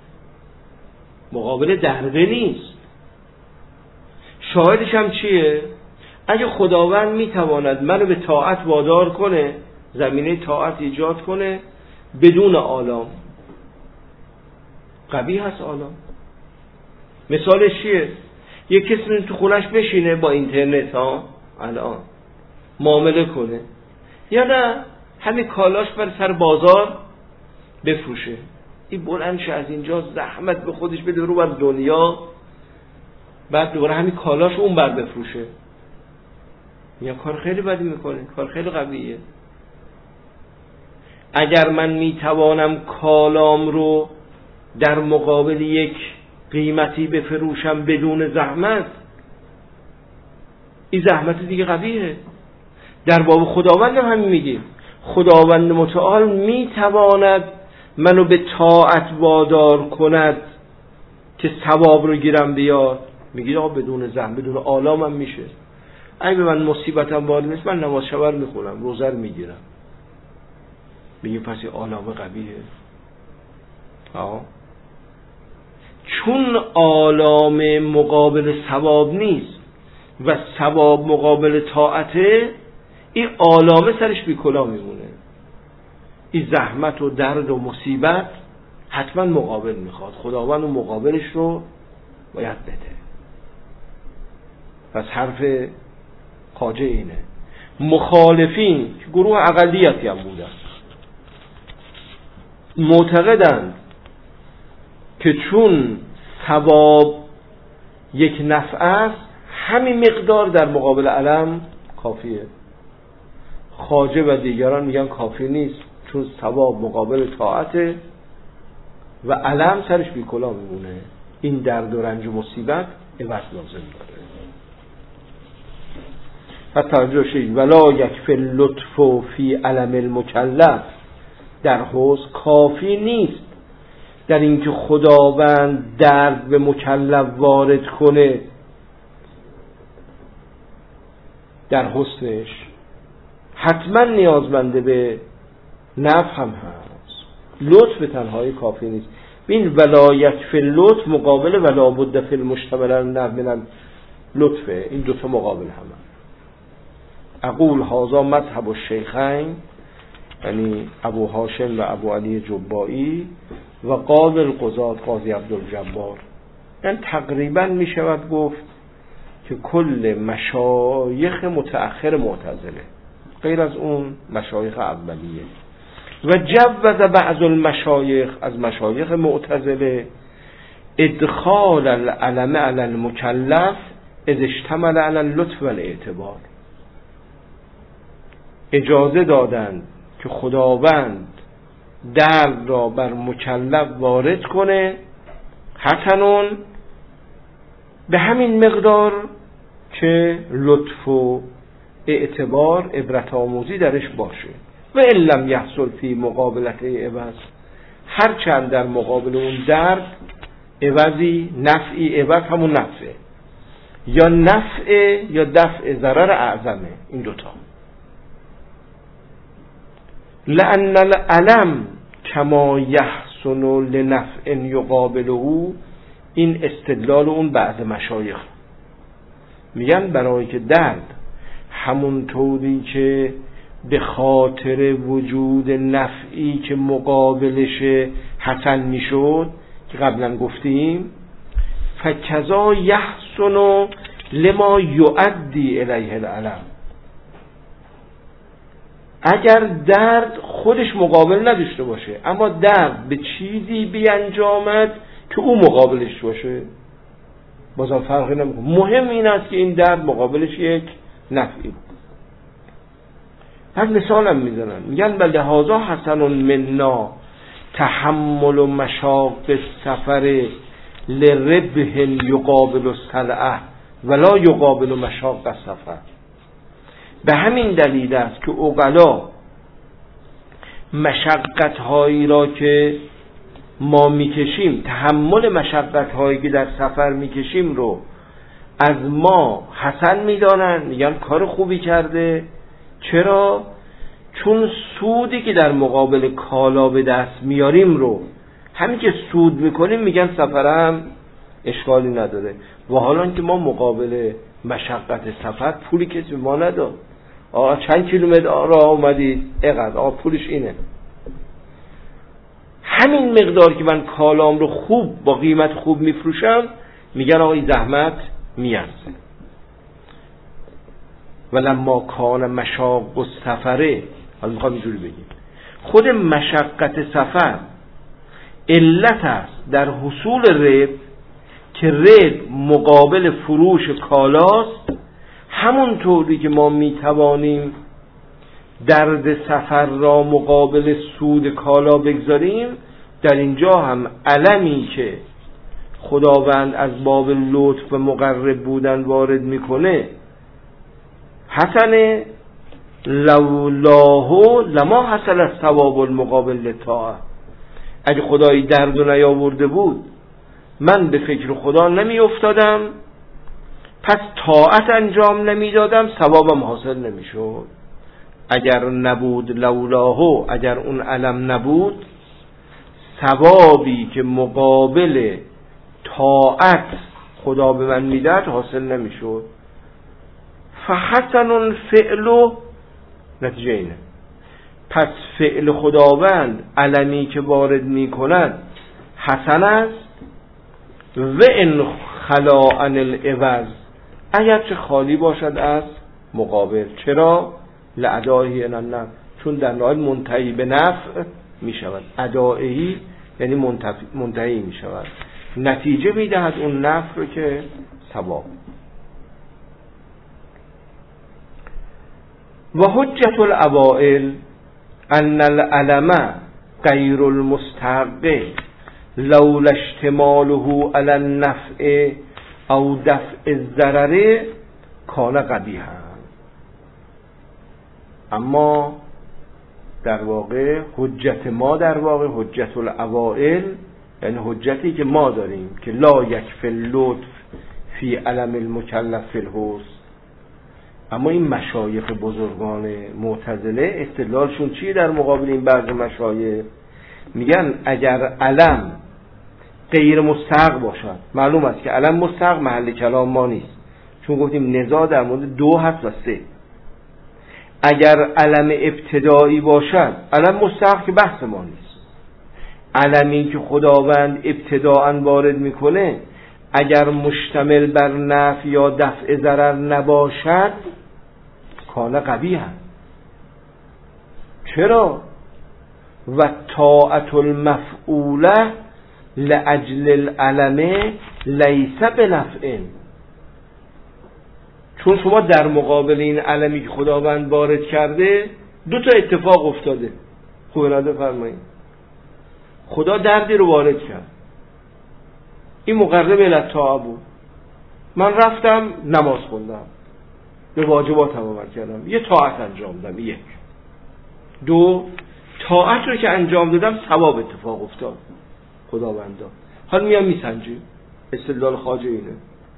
مقابل درده نیست. شاهدش هم چیه؟ اگه خداوند میتواند منو به طاعت وادار کنه، زمینه طاعت ایجاد کنه بدون آلام، قبیح هست آلام. مثالش چیه؟ یک کسی تو خونش بشینه با اینترنت الان معامله کنه، یا نه همین کالاش بر سر بازار بفروشه. این بلند شه از اینجا زحمت به خودش بده رو بر دنیا، بعد دوباره همین کالاش اون بر بفروشه. یا کار خیلی بدی میکنه، کار خیلی قویه. اگر من میتوانم کالام رو در مقابل یک قیمتی بفروشم بدون زحمت، این زحمت دیگه قویه. در باب خداوند هم همین میگیم، خداوند متعال میتواند منو به طاعت وادار کند که ثواب رو گیرم بیاد. میگید آقا بدون زحمت بدون آلامم میشه. اگه به من مصیبتم وارد نیست، من نماز شب رو میخونم، روزه رو میگیرم. میگیم پس این آلامه قویه. چون آلام مقابل ثواب نیست و ثواب مقابل طاعته، این آلامه سرش بیکلا میمونه. این زحمت و درد و مصیبت حتما مقابل میخواد، خداوند و مقابلش رو باید بده. پس حرف خواجه اینه. مخالفین که گروه اقلیتی هم بودن، معتقدند که چون ثواب یک نفع است، همین مقدار در مقابل علم کافیه. خواجه و دیگران میگن کافی نیست، چون ثواب مقابل طاعته و علم سرش بیکلا میمونه. این درد و رنج و مصیبت عوض لازم داره. توجه شید ولا یکفی اللطف فی علم المکلف، در حوض کافی نیست در اینکه خداوند درد به مکلف وارد کنه در حسنش، حتما نیازمنده به نفع هم هست. لطف به تنهایی کافی نیست. این ولا یکفی اللطف مقابل ولا بد فی المشتمل من لطفه. این دوتا مقابل هم. اقول هذا مذهب الشیخین، یعنی ابو هاشم و ابو علی جبائی و قاضی القضات قاضی عبدالجبار. یعنی تقریبا می شود گفت که کل مشایخ متأخر معتزله، غیر از اون مشایخ اولیه. و جوز بعض المشایخ، از مشایخ معتزله، ادخال العلم علی المکلف اذ اشتمل علی اللطف و الاعتبار. اجازه دادند که خداوند درد را بر مکلف وارد کنه، حتنون به همین مقدار که لطف و اعتبار عبرت آموزی درش باشه. و ان لم یحصل فی مقابلته عوض، هرچند در مقابل اون درد عوضی نفعی، عوض همون نفعه، یا نفع یا دفع ضرر اعظمه. این دوتا. لأن العلم کما یحسن لنفع یقابله، این استدلال اون بعض مشایخ میگن برای که درد همونطوری که به خاطر وجود نفعی که مقابلش حسن میشد که قبلا گفتیم، فکذا یحسن لما یؤدی الیه العلم. اگر درد خودش مقابل نداشته باشه، اما درد به چیزی بیانجامد که او مقابلش باشه، بازم فرقی نمیکنه. مهم این است که این درد مقابلش یک نفعی بود. پس مثال هم میزنن، میگن بل لهذا حسن منا تحمل مشاق السفر لربح یقابل السلعه ولا یقابل مشاق السفر. به همین دلیل است که عقلا مشقت هایی را که ما میکشیم، تحمل مشقت هایی که در سفر میکشیم رو از ما حسن میدانن، میگن کار خوبی کرده. چرا؟ چون سودی که در مقابل کالا به دست میاریم رو همین که سود میکنیم میگن سفرم اشکالی نداره. و حالا که ما مقابل مشقت سفر پولی کسی ما نداد، چند کیلومتر راه اومدید اینقدر، پولش اینه. همین مقدار که من کالام رو خوب با قیمت خوب میفروشم، میگن آقا این زحمت میارزه. ولما کان مشاق السفره، حالا میخوام اینجوری بگیم خود مشقت سفر علت است در حصول ربح، که ربح مقابل فروش کالاست. همونطوری که ما میتوانیم درد سفر را مقابل سود کالا بگذاریم، در اینجا هم علمی که خداوند از باب لطف و مقرب بودن وارد میکنه حسن لولاه لما حصل الثواب المقابل للطاعه. اگه خدایی درد و نیاورده بود من به فکر خدا نمی افتادم، پس طاعت انجام نمی دادم، ثوابم حاصل نمی شد. اگر نبود لولاه، اگر اون علم نبود، ثوابی که مقابل طاعت خدا به من میداد حاصل نمی شد. فحسن فعل، نتیجه اینه. پس فعل خداوند علمی که وارد می کند حسن است، و ان خلا عن العوض، اگرچه خالی باشد از مقابل. چرا؟ لادائه الی النفع، چون در نهایت منتهی به نفع می شود. ادائهی یعنی منتهی می شود، نتیجه می دهد اون نفع رو که ثواب. و حجت الاوائل ان العلم غیر المستحق لولا اشتماله علی النفع او دفع الضرر کان قبیحا. اما در واقع حجت ما، در واقع حجت الاوائل یعنی حجتی که ما داریم که لا یکفی اللطف فی علم المکلف فی الحسن. اما این مشایخ بزرگان معتزله استدلالشون چیه در مقابل این بعض مشایخ؟ میگن اگر علم غیر مستحق باشد، معلوم است که علم مستحق محل کلام ما نیست، چون گفتیم نزاع در مورد 2 هست و 3. اگر علم ابتدایی باشد، علم مستحق که بحث ما نیست. علمی که خداوند ابتداءً وارد میکنه اگر مشتمل بر نفع یا دفع ضرر نباشد کان قبیح. چرا؟ و طاعت المفعوله لاجل العلم لیس بنفع. چون شما در مقابل این علمی که خداوند وارد کرده 2 تا اتفاق افتاده. خوب نده فرمایید. خدا دردی رو وارد کرد، این مقرب الطاعه بود، من رفتم نماز خوندم، به واجباتم عمل کردم، یه طاعت انجام دادم. 1 2 طاعت رو که انجام دادم ثواب اتفاق افتاد، خداوند داد. حالا میام میسنجیم. استدلال خواجه اینه.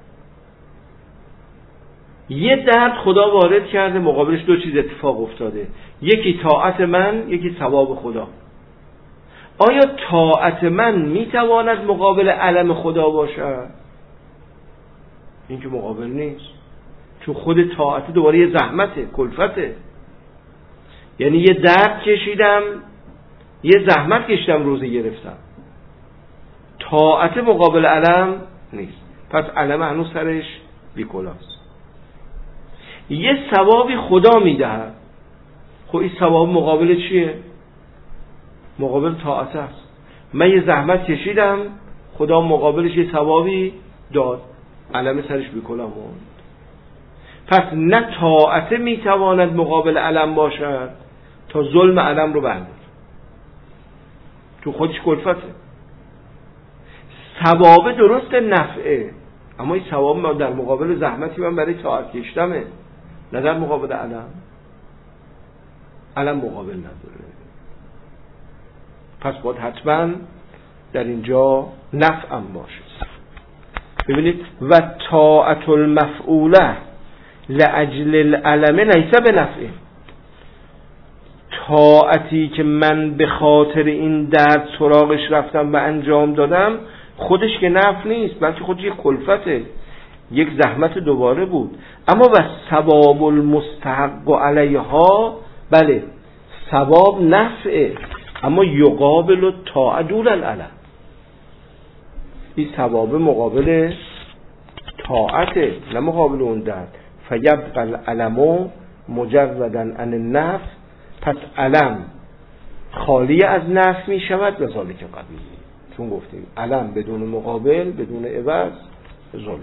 یه درد خدا وارد کرده، مقابلش 2 چیز اتفاق افتاده، یکی طاعت من، یکی ثواب خدا. آیا طاعت من میتواند مقابل علم خدا باشد؟ این که مقابل نیست، چون خود طاعت دوباره یه زحمته، کلفته. یعنی یه درد کشیدم، یه زحمت کشیدم، روزه گرفتم. طاعت مقابل علم نیست، پس علم هنوز سرش بیکلاست. یه ثوابی خدا میدهد، خب این ثواب مقابل چیه؟ مقابل طاعت است. من یه زحمت کشیدم، خدا مقابلش یه ثوابی داد، علم سرش بیکلا موند. پس نه طاعت میتواند مقابل علم باشد تا ظلم علم رو بردار، تو خودش کلفته. ثواب درست نفعه، اما این ثواب در مقابل زحمتی من برای طاعت کشیدمه، نه در مقابل علم. علم مقابل نداره، پس باید حتما در اینجا نفعم باشه. ببینید و طاعت المفعوله لاجل العلم لیس بنفع. طاعتی که من به خاطر این درد سراغش رفتم و انجام دادم خودش که نفع نیست، بلکه خودش یک کلفته، یک زحمت دوباره بود. اما و ثواب المستحق علیها، بله ثواب نفعه، اما یقابل طاعت دون العلم. این ثواب مقابل طاعته، نه مقابل اون درد. فیبقى العلم مجردا عن النفی، پس علم خالی از نفی می شود و ذالک قبیح. چون گفتیم علم بدون مقابل بدون عوض ظلم.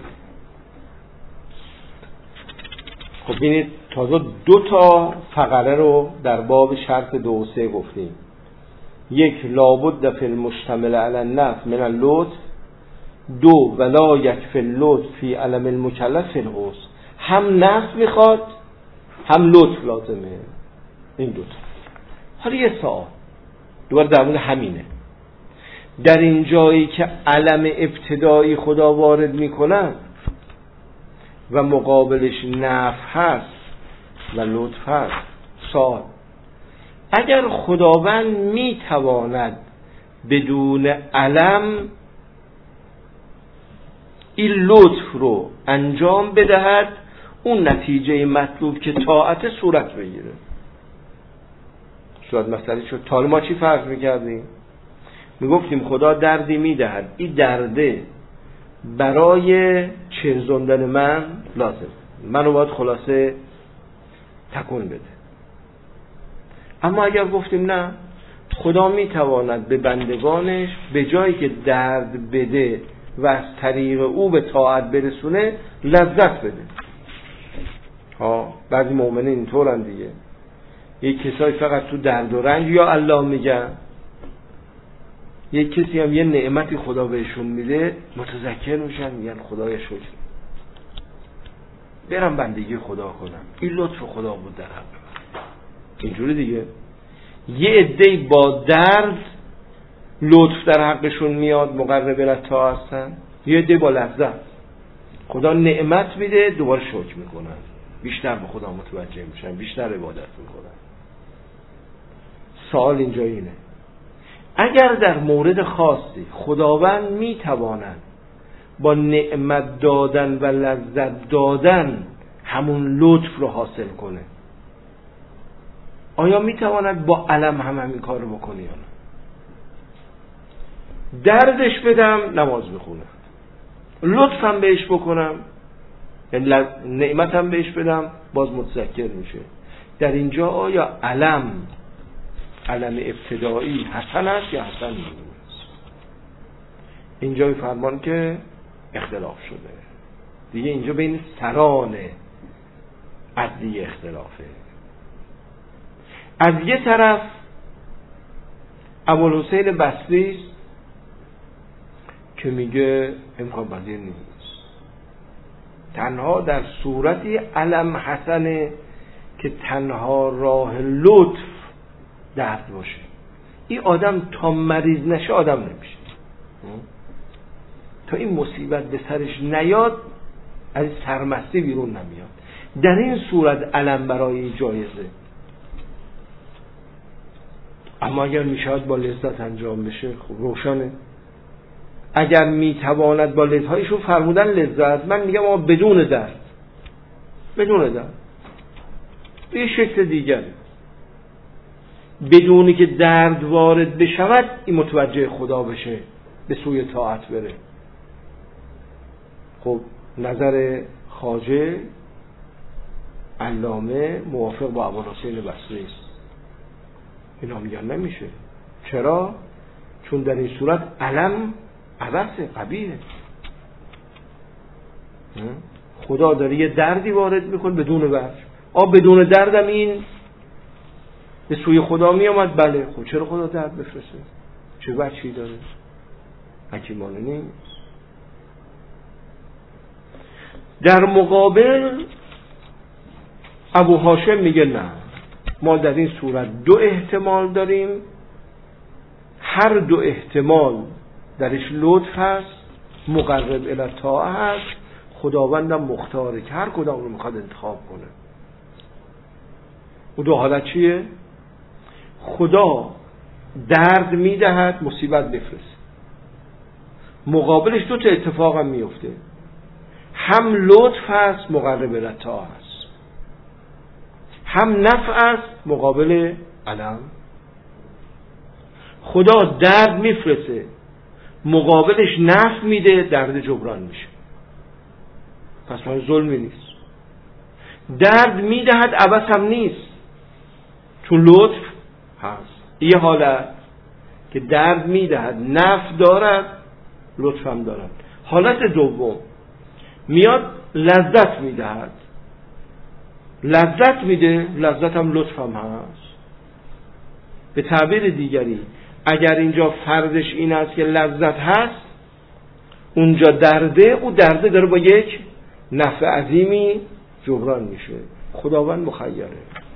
خب ببینید تازه 2 تا فقره رو در باب شرط 2 و 3 گفتیم. یک لابد فی المشتمل علی النفی من اللطف، 2 ولا یکفی اللطف فی علم المکلف فی العرف. هم نفی میخواد هم لطف لازمه. این 2 تا. حالا یه سوال دوباره در مورد همینه. در این جایی که علم ابتدایی خدا وارد میکنن و مقابلش نفی هست و لطف هست، سوال اگر خداوند میتواند بدون علم این لطف رو انجام بدهد، اون نتیجه مطلوب که طاعت صورت بگیره. شاید مسئله شد. تا ما چی فرض میکردیم؟ میگفتیم خدا دردی میدهد، این درده برای چرزوندن من لازم، منو باید خلاصه تکون بده. اما اگر گفتیم نه، خدا میتواند به بندگانش به جایی که درد بده و از طریق او به طاعت برسونه لذت بده. بعضی مؤمنین اینطورن دیگه، یک کسایی فقط تو درد و رنج یا الله میگن، یک کسی هم یه نعمتی خدا بهشون میده متذکر میشن میگن خدای شکر، برم بندگی خدا کنم، این لطف خدا بود در حق من. اینجوری دیگه یه عده‌ای با درد لطف در حقشون میاد مقرب الی هستن، یه عده با لذت خدا نعمت میده دوباره شکر میکنن، بیشتر به خدا متوجه میشن، بیشتر عبادت میکنن. سوال اینجا اینه، اگر در مورد خاصی خداوند میتواند با نعمت دادن و لذت دادن همون لطف رو حاصل کنه، آیا میتواند با علم هم همین کار رو بکنه یا نه؟ دردش بدم نماز بخونه، لطفم بهش بکنم یعنی نعمتم بهش بدم باز متذکر میشه. در اینجا آیا علم ابتدایی حسن است یا حسن نیست؟ اینجا فرمان که اختلاف شده دیگه، اینجا بین سران عدلی اختلافه. از یه طرف ابوالحسین بصری است که میگه امکان پذیر نیست، تنها در صورتی علم حسنه که تنها راه لطف درد باشه. این آدم تا مریض نشه آدم نمیشه، تا این مصیبت به سرش نیاد از سرمستی بیرون نمیاد. در این صورت علم برای جایزه. اما اگر میشود با لذت انجام بشه خب روشنه. اگر میتواند با لذت‌هایشون فرمودن لذت، من میگم اما بدون درد به شکل دیگره، بدونی که درد وارد بشود این متوجه خدا بشه به سوی طاعت بره. خب نظر خواجه علامه موافق با ابوالحسین بصری است. اینا میگن نمیشه. چرا؟ چون در این صورت علم عبثه، قبیحه. خدا داره یه دردی وارد میکنه بدون وجه. بدون دردم این به سوی خدا می آمد، بله. خب چرا خدا درد بفرسته؟ چه وجهی داره؟ حکیمانه نیست. در مقابل ابو هاشم میگه نه، ما در این صورت 2 احتمال داریم، هر 2 احتمال درش لطف هست، مقرب الی طاعه هست، خداوندم مختاره که هر کدام رو میخواد انتخاب کنه. اون 2 حالت چیه؟ خدا درد میدهد مصیبت بفرست، مقابلش 2 تا اتفاق هم میفته، هم لطف هست مقرب الی طاعه هست، هم نفع است مقابل علم. خدا درد میفرسته مقابلش نفع میده، درد جبران میشه، پس من ظلمی نیست. درد میدهد عبث هم نیست، چون لطف هست. یه حالت که درد میدهد نفع دارد، لطف هم دارد. حالت دوم میاد لذت میدهد، لذت میده، لذت هم لطف هم هست. به تعبیر دیگری اگر اینجا فردش این است که لذت هست، اونجا درده، او درده داره با یک نفع عظیمی جبران میشه. خداوند مخیره.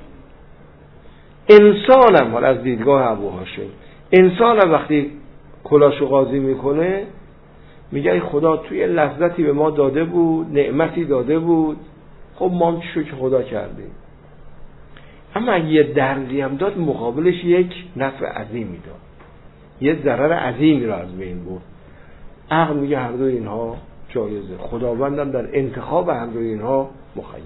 انسانم حالا از دیدگاه ابو هاشم، انسانم وقتی کلاشو قاضی میکنه میگه ای خدا توی لذتی به ما داده بود، نعمتی داده بود، خب ما هم شکر خدا کردیم. اما یه دردی هم داد، مقابلش یک نفع عظیمی داد، یه ضرر عظیمی رو از بین برد. عقل میگه هر دو اینها جایزه، خداوندم در انتخاب هر دو اینها مخیره.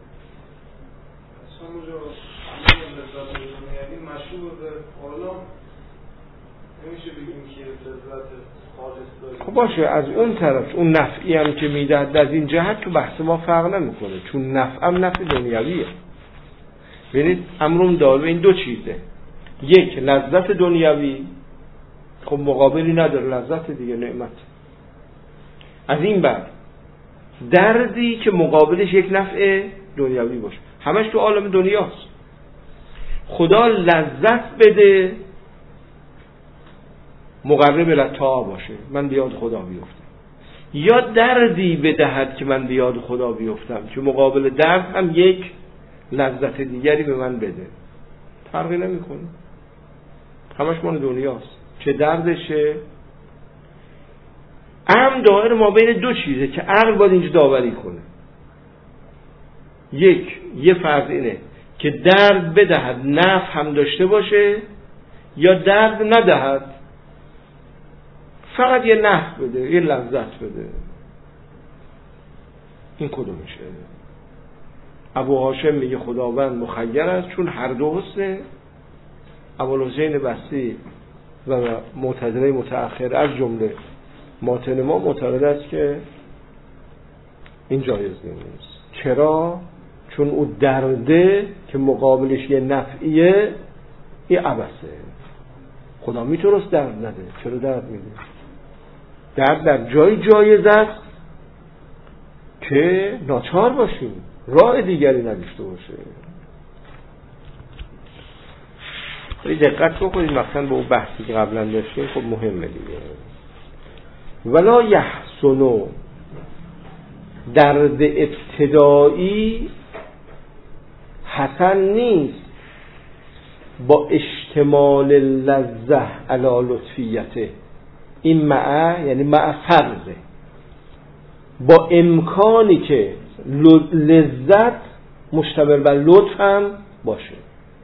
یعنی مشهور حالا نمیشه بگیم که لذت خالص داره. خب باشه، از اون طرف اون نفعی هم که میدهد از این جهت تو بحث ما فرق نمیکنه، چون نفع هم نفع دنیویه. ببینید امرون داره این دو چیزه، یک لذت دنیوی، خب مقابلی نداره، لذت دیگه نعمت. از این بعد دردی که مقابلش یک نفع دنیوی باشه، همش تو عالم دنیاست. خدا لذت بده مقرب لطاعه باشه، من بیاد خدا بیفتم، یا دردی بدهد که من بیاد خدا بیفتم، که مقابل درد هم یک لذت دیگری به من بده. فرقی نمیکنه، همش مال دنیاست، چه دردشه. هم دائره ما بین دو چیزه که عقل باید اینجا داوری کنه. یه فرض اینه که درد بدهد نفع هم داشته باشه، یا درد ندهد فقط یه نفع بده، یه لذت بده. این کدومشه؟ ابو هاشم میگه خداوند مخیر است، چون هر دو حسنه. ابوالحسین بصری و معتزله متأخر از جمله ماتن ما معتقد است که این جایز نیست. چرا؟ چون او درده که مقابلش یه نفعیه، این عبثه. خدا میتونست درد نده، چرا درد میده؟ درد در جای جایز است که ناچار باشیم، راه دیگری نداشته باشه. خیلی دقت بکنید مثلا به اون بحثی که قبلا داشتیم، خب مهمه دیگه. ولا یحسن، درد ابتدایی حسن نیست با اشتمال لذه علی لطفیته. این معه یعنی معه فرضه، با امکانی که لذت مشتمل بر لطف هم باشه.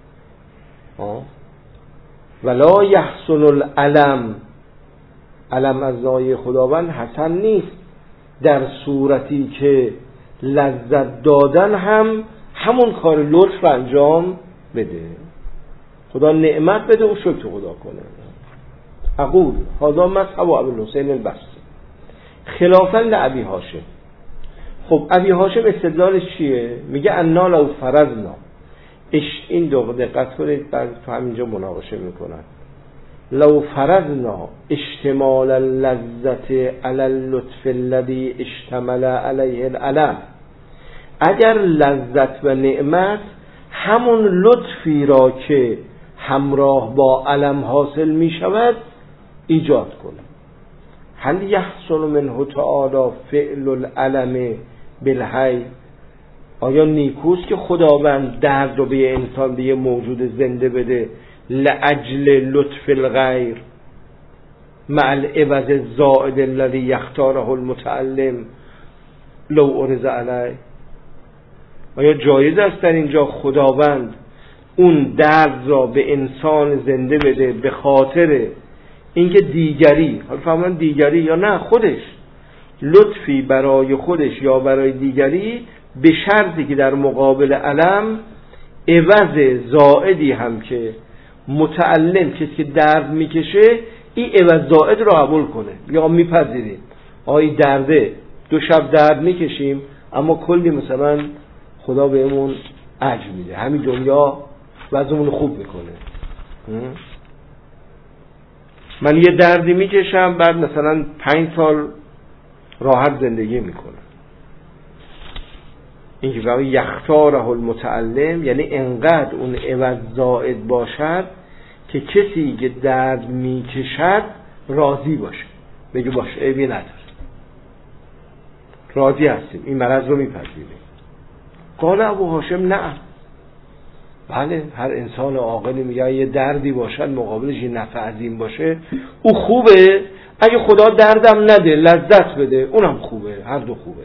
ولا یحسن العلم، علم از ذای خداوند حسن نیست در صورتی که لذت دادن هم همون کار لطف رو انجام بده. خدا نعمت بده و شکر خدا کنه. اقول هذا مذهب ابوالحسین البصری خلافا لابی هاشم. خب ابی هاشم استدلالش چیه؟ میگه انا لو فرضنا، این دو دقت کنید، بعد تو همینجا مناقشه میکنن. لو فرضنا اشتمال اللذت علی اللطف الذی اشتمل علیه العلم، اگر لذت و نعمت همون لطفی را که همراه با علم حاصل می شود ایجاد کنه، هل یحصل منه تعالی فعل العلم بالحی، آیا نیکوست که خداوند درد رو به انسان، به یه موجود زنده بده لاجل لطف الغیر مع العوض الزائد الذي یختاره المتعلم لو عرض علیه؟ آیا جایز است در اینجا خداوند اون درد را به انسان زنده بده به خاطر اینکه دیگری، حالا فهمون دیگری یا نه خودش، لطفی برای خودش یا برای دیگری، به شرطی که در مقابل علم عوض زائدی هم که متعلم کسی که درد میکشه این عوض زائد را قبول کنه یا میپذیریم. آی درده 2 شب درد میکشیم اما کلی مثلا خدا بهمون اجر میده، همین دنیا وضعمون خوب میکنه. من یه دردی میکشم، بعد مثلا 5 سال راحت زندگی میکنم. این که بقیه یختاره المتعلم، یعنی انقدر اون عوض زائد باشد که کسی که درد میکشد راضی باشه، بگه باشه عیبی نداره، راضی هستیم، این مرض رو میپذیریم. قال ابو هاشم نه، بله هر انسان عاقلی میگه یه دردی باشد مقابلش یه نفع عظیم باشه او خوبه، اگه خدا دردم نده لذت بده اونم خوبه، هر دو خوبه.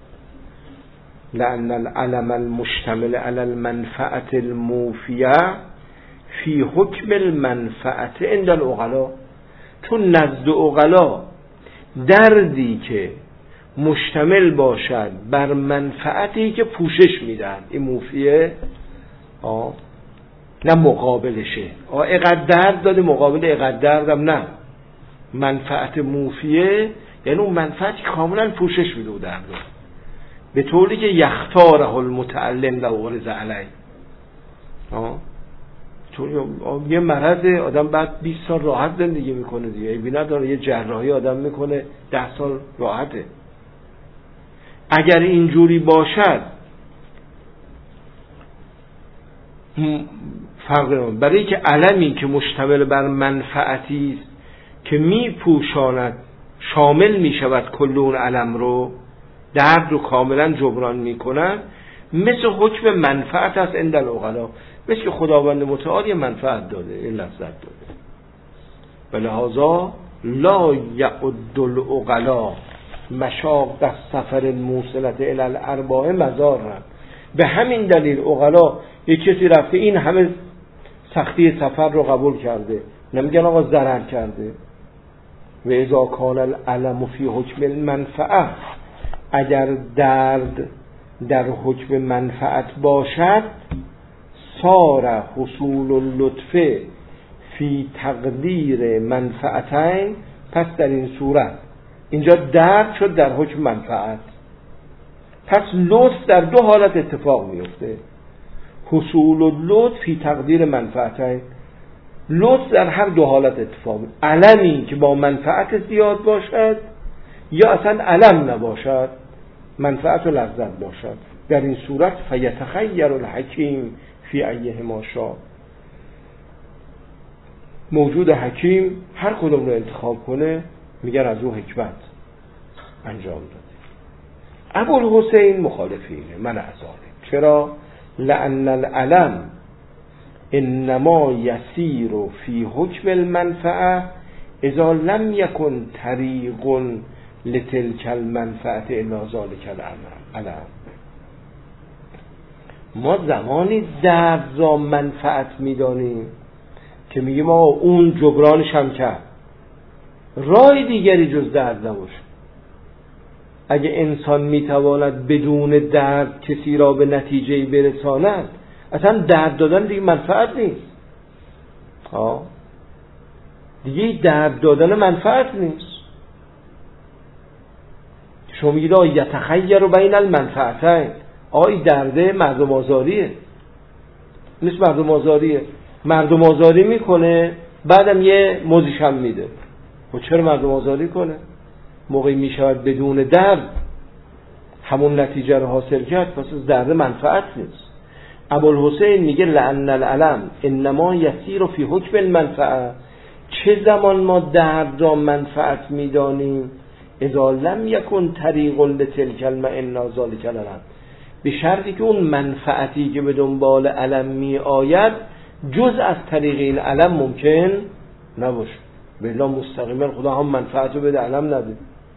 لأن العلم المشتمل على المنفعة الموفیه فی حکم المنفعة عند العقلاء، چون نزد عقلا دردی که مشتمل باشد بر منفعتی که پوشش میدن، این موفیه نه مقابلشه. اقدر درد داده مقابل اقدر دردم نه، منفعت موفیه یعنی اون منفعتی کاملا پوشش میده و درد، به طوری که یختاره المتعلم و غرض علی. یه مرض آدم بعد 20 سال راحت زندگی میکنه دیگه، ایبی نداره. یه جراحی آدم میکنه 10 سال راحته. اگر اینجوری باشد فرق نمیکنه، برای که علمی که مشتمل بر منفعتی است که میپوشاند شامل میشود کل اون علم رو، درد رو کاملا جبران میکند، مثل حکم منفعت است عند العقلاء، مثل که خداوند متعال یه منفعت داده، یه لذت داده. ولهذا لا یعد العقلاء مشاق السفر الموصلة الی الارباح مضارا. به همین دلیل عقلا یه کسی رفته این همه سختی سفر رو قبول کرده، نمیگن آقا ضرر کرده. و اذا کان العلم فی حکم المنفعه، اگر درد در حکم منفعت باشد، صار حصول اللطف فی تقدیر منفعتین، پس در این صورت اینجا درد شد در حکم منفعت، پس لطف در دو حالت اتفاق میفته. حصول اللطف فی تقدیر منفعتین، لطف در هر دو حالت اتفاق میفته، علمی که با منفعت زیاد باشد یا اصلا علم نباشد، منفعت و لذت باشد. در این صورت فیتخیر الحکیم فی ایهما شاء، موجود حکیم هر کدوم رو انتخاب کنه میگن از او حکمت انجام داده. ابوالحسین مخالفینه، من ازاره. چرا؟ لأن العلم انما یسیر فی حکم المنفعه اذا لم یکن طریق لتلک المنفعه الا ذلک العلم. ما زمانی درد را منفعت میدانیم که میگیم ما اون جبرانش هم کرد، راه دیگری جز درد نباشه. اگه انسان میتواند بدون درد کسی را به نتیجه‌ای برساند، اصلا درد دادن دیگه منفعت نیست. دیگه درد دادن منفعت نیست. شما میگید یتخیر بین المنفعتین، این درده مردم آزاریه، نیست مردم آزاریه، مردم آزاری میکنه بعدم یه موزیش هم میده. و چرا مردم آزاری کنه؟ موقعی میشود بدون درد همون نتیجه رو حاصل کرد، پس از درد منفعت نیست. ابوالحسین میگه لأن العلم انما یسیر فی حکم المنفعه، چه زمان ما درد را منفعت میدانیم؟ اذا لم یکن طریق لتلک المعنى ذلک العلم، به شرطی که اون منفعتی که به دنبال علم می آید جز از طریق این علم ممکن نباشه. بلا مستقیما خدا هم منفعت رو بده علم نده.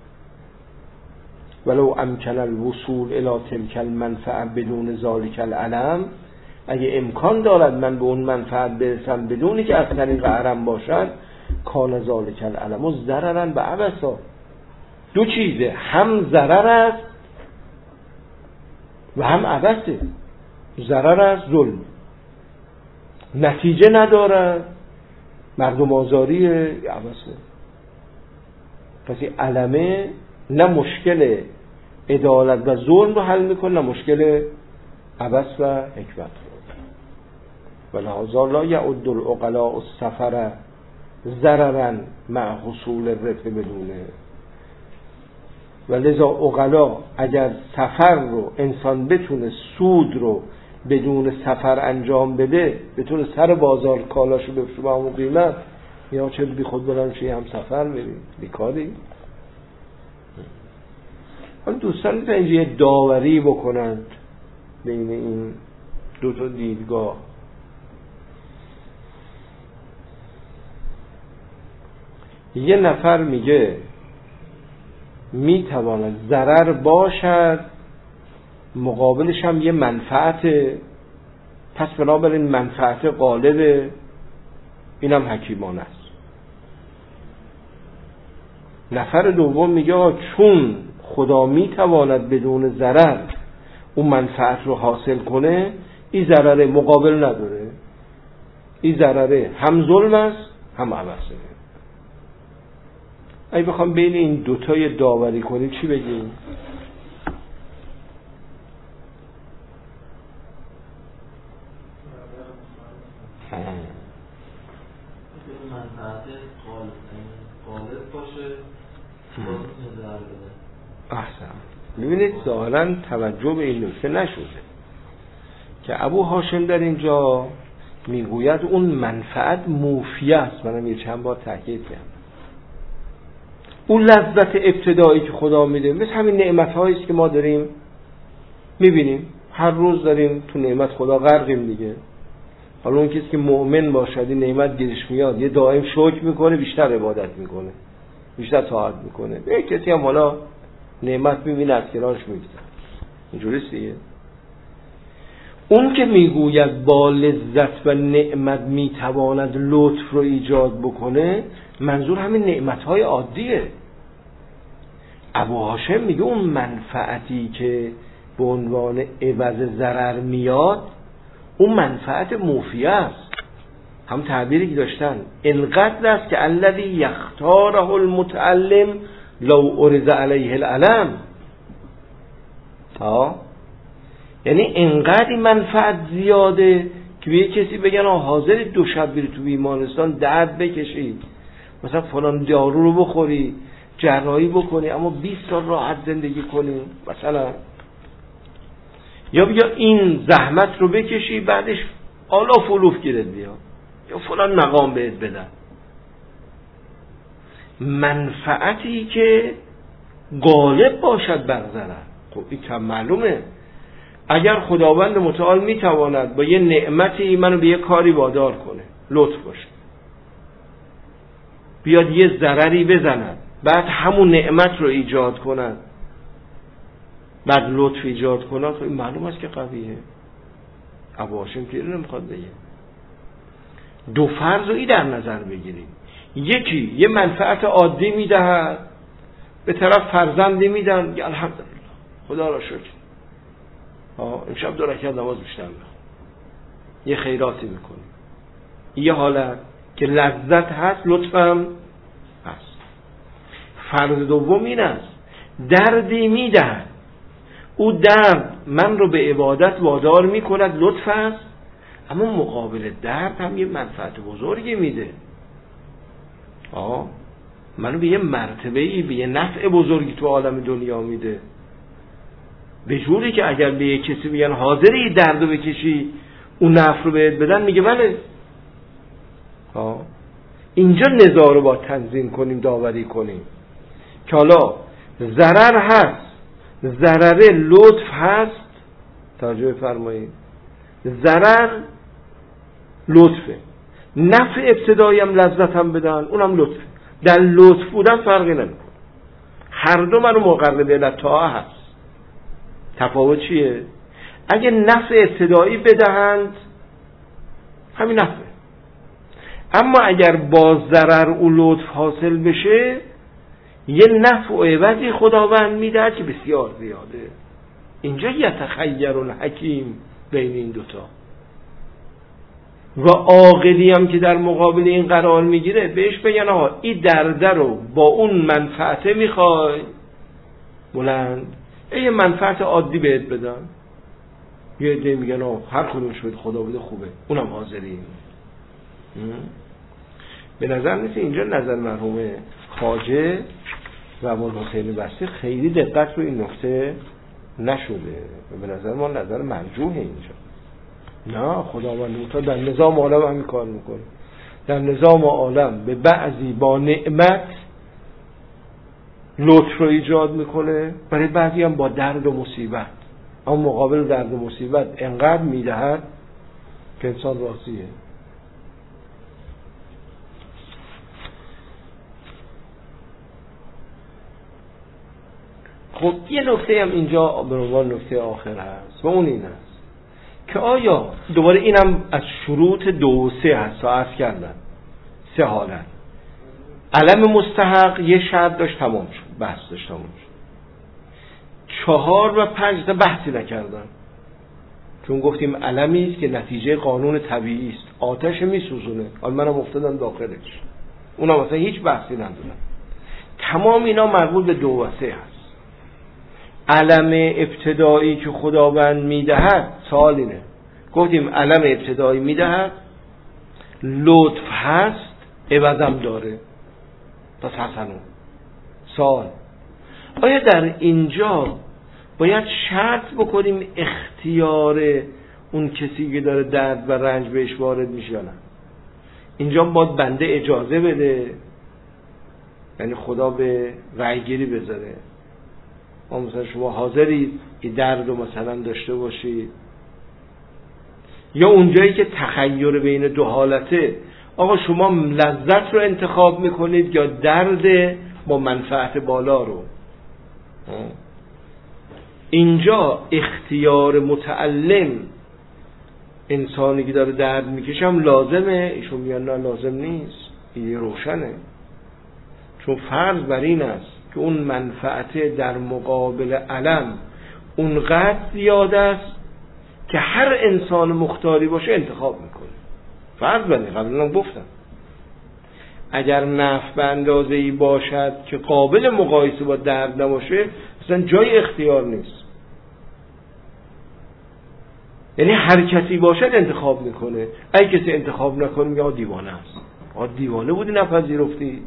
ولو امکن الوصول الى تلک المنفعه بدون ذلک العلم، اگه امکان دارد من به اون منفعت برسم بدونی که از طریق علم باشد، کان ذلک العلم ضررا و عبثا. دو چیزه، هم ضرر است و هم عبثه. ضرر است، ظلم، نتیجه ندارد، مردم آزاریه، عبثه. پس این علمه نه مشکل عدالت و ظلم رو حل میکنه، نه مشکل عبث و حکمت. ولهذا لا یعد العقلاء السفر ضررا مع حصول الربح بدونه. و لذا عقلا اگر سفر رو انسان بتونه سود رو بدون سفر انجام بده، بتونه سر بازار کالاشو بفروشه با همون قیمت، یا چه بی خود بلند شی هم سفر بریم بیکاری. حالا دوستان اینجا یه داوری بکنند بین این دو تا دیدگاه. یه نفر میگه میتواند ضرر باشد مقابلش هم یه منفعت، پس بنابراین منفعت غالبه، اینم حکیمانه است. نفر دوم میگه چون خدا میتواند بدون ضرر اون منفعت رو حاصل کنه، این ضرر مقابل نداره، این ضرر هم ظلم است هم عبثه. اگه بخوام بین این دوتای داوری کنیم چی بگیم؟ منفعت غالب باشه احسن. ببینید ظاهراً توجه به این نکته نشده که ابو هاشم در اینجا میگوید اون منفعت موفیه است. منم یه چند بار تاکید کردم اون لذت ابتدایی که خدا میده مثل همین نعمت‌هایی است که ما داریم میبینیم، هر روز داریم تو نعمت خدا غرقیم دیگه. حالا اون کسی که مؤمن باشه این نعمت گیرش میاد، یه دائم شکر میکنه، بیشتر عبادت میکنه، بیشتر طاعت میکنه. یه کسی هم حالا نعمت میبینه از کنارش میگذره، اینجوریه دیگه. اون که میگوید با لذت و نعمت میتواند لطف رو ایجاد بکنه، منظور همین نعمت‌های عادیه. ابو هاشم میگه اون منفعتی که به عنوان عوض ضرر میاد، اون منفعت موفیه است. هم تعبیری که داشتن انقدر است که الذی یختاره المتعلم لو عرض علیه العلم. یعنی انقدر این منفعت زیاده که به کسی بگن حاضر 2 شب بری تو بیمارستان درد بکشی، مثلا فلان دارو رو بخوری، جراحی بکنی، اما 20 سال راحت زندگی کنی مثلا، یا بیا این زحمت رو بکشی بعدش آلاف الوف گیرت بیاد، یا فلان مقام بهت بدن. منفعتی که غالب باشد بر ضرر. خب این کم معلومه. اگر خداوند متعال میتواند با یه نعمتی منو به یه کاری وادار کنه، لطف باشه، بیاد یه ضرری بزند، بعد همون نعمت رو ایجاد کند، بعد لطف ایجاد کند، خب این معلوم است که قویه. ابو هاشم که نمیخواد بگه. 2 فرض رو در نظر بگیریم. یکی یه منفعت عادی میدهد، به طرف فرزندی میدن، الحمدلله خدا را شکر، امشب 2 رکعت نماز بیشتر میخونم، یه خیراتی میکنیم. یه حالت که لذت هست، لطفم هست. فرض دوم این است دردی میدهد، او درد من رو به عبادت وادار میکند، لطف است، اما مقابل درد هم یه منفعت بزرگی میده. منو به یه مرتبه‌ای، به یه نفع بزرگی تو عالم دنیا میده، به جوری که اگر به یه کسی میگن حاضری درد رو بکشی اون نفع رو بهت بدن، میگه بله. اینجا نزاع رو با تنظیم کنیم، داوری کنیم که حالا ضرر هست، ضرر لطف هست. توجه فرمایید، ضرر لطفه، نفع ابتدایی هم لذت هم بدن، اونم لطفه. در لطف بودن فرقی نمیکنه، هر دو منو مقرب الی طاعه هست. تفاوت چیه؟ اگه نفع ابتدایی بدهند همین نفعه، اما اگر با ضرر و لطف حاصل بشه یه نفع و عوضی خداوند میده که بسیار زیاده. اینجا یتخیر الحکیم بین این دوتا. و عاقلی هم که در مقابل این قرار میگیره بهش بگن این درده رو با اون منفعته میخوای بلند، یه منفعت عادی بهت بدن، یه عده میگن هر کدومش بده خدا بده خوبه، اونم حاضریم. به نظر نیست اینجا نظر مرحوم خواجه و ابوالحسین بصری خیلی دقت رو این نکته نشده. به نظر ما نظر مرجوحه اینجا. نه، خداوند متعال در نظام عالم همین کار میکنه. در نظام عالم به بعضی با نعمت لطف رو ایجاد میکنه، برای بعضی هم با درد و مصیبت. اما مقابل درد و مصیبت انقدر میدهد که انسان راضیه. خب یه نکته هم اینجا به عنوان نکته آخر هست و اون این هست که آیا دوباره اینم از شروط 2 و 3 هست، عرض کردن 3 حالت. علم مستحق یه شرط داشت تمام شد، بحث داشت تمام شد. 4 و 5 تا بحثی نکردن، چون گفتیم علمی است که نتیجه قانون طبیعی است، آتش میسوزونه، حالا منم افتادم داخلش، اونا مثلا هیچ بحثی ندارن. تمام اینا مربوط به 2 و 3 هست. علم ابتدایی که خداوند میدهد، سوال اینه، گفتیم علم ابتدایی میدهد، لطف هست، عوضم داره، پس حسنون. سوال، آیا در اینجا باید شرط بکنیم اختیار اون کسی که داره درد و رنج بهش وارد میشه یا نه؟ اینجا باید بنده اجازه بده، یعنی خدا به رأی گیری بذاره، مثلا شما حاضرید این درد رو مثلا داشته باشید، یا اونجایی که تخیر بین 2 حالته، آقا شما لذت رو انتخاب میکنید یا درد با منفعت بالا رو. اینجا اختیار متعلم، انسانی که داره درد میکشه هم لازمه، ایشون میگن نه لازم نیست، این روشنه، چون فرض بر این است که اون منفعت در مقابل علم اونقدر زیاد است که هر انسان مختاری باشه انتخاب میکنه. فرض بر این، قبلا هم گفتم اگر نفع به اندازه‌ای باشد که قابل مقایسه با درد نباشه، اصلا جای اختیار نیست. یعنی هر کسی باشد انتخاب میکنه. اگه کسی انتخاب نکنه میگه دیوانه است. دیوانه بودی نپذیرفتی.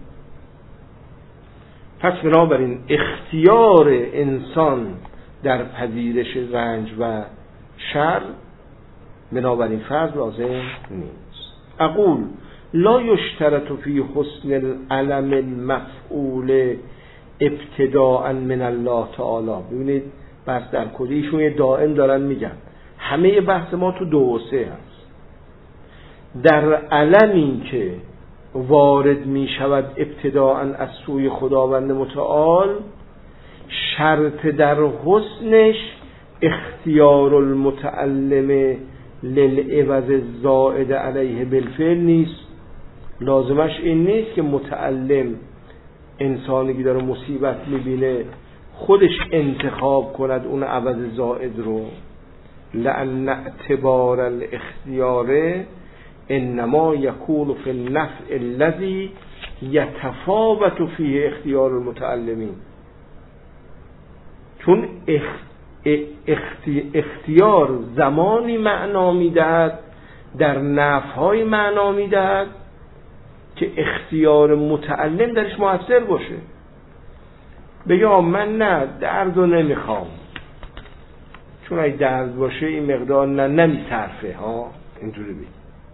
پس بنابراین اختیار انسان در پذیرش رنج و شر بنابراین فرض لازم نیست. اقول لا یشترط فی حسن العلم المفعول ابتداء من الله تعالی. ببینید بس در کلیشون یه دائم دارن میگن همه بحث ما تو 2 و 3 هست. در علمی که وارد می شود ابتداء از سوی خداوند متعال، شرط در حسنش اختیار المتعلم للعوض الزائد علیه بالفعل نیست. لازمش این نیست که متعلم انسانی که داره مصیبت میبینه خودش انتخاب کند اون عوض زائد رو. لأن اعتبار الاختیار انما یکون فی النفع الذی یتفاوت فیه اختیار المتعلمین. چون اختیار زمانی معنا میدهد، در نفعهای معنا میدهد که اختیار متعلم درش مؤثر باشه. بگه من نه درد رو نمیخوام، چون اگه درد باشه این مقدار نمیصرفه ها، اینجوری بید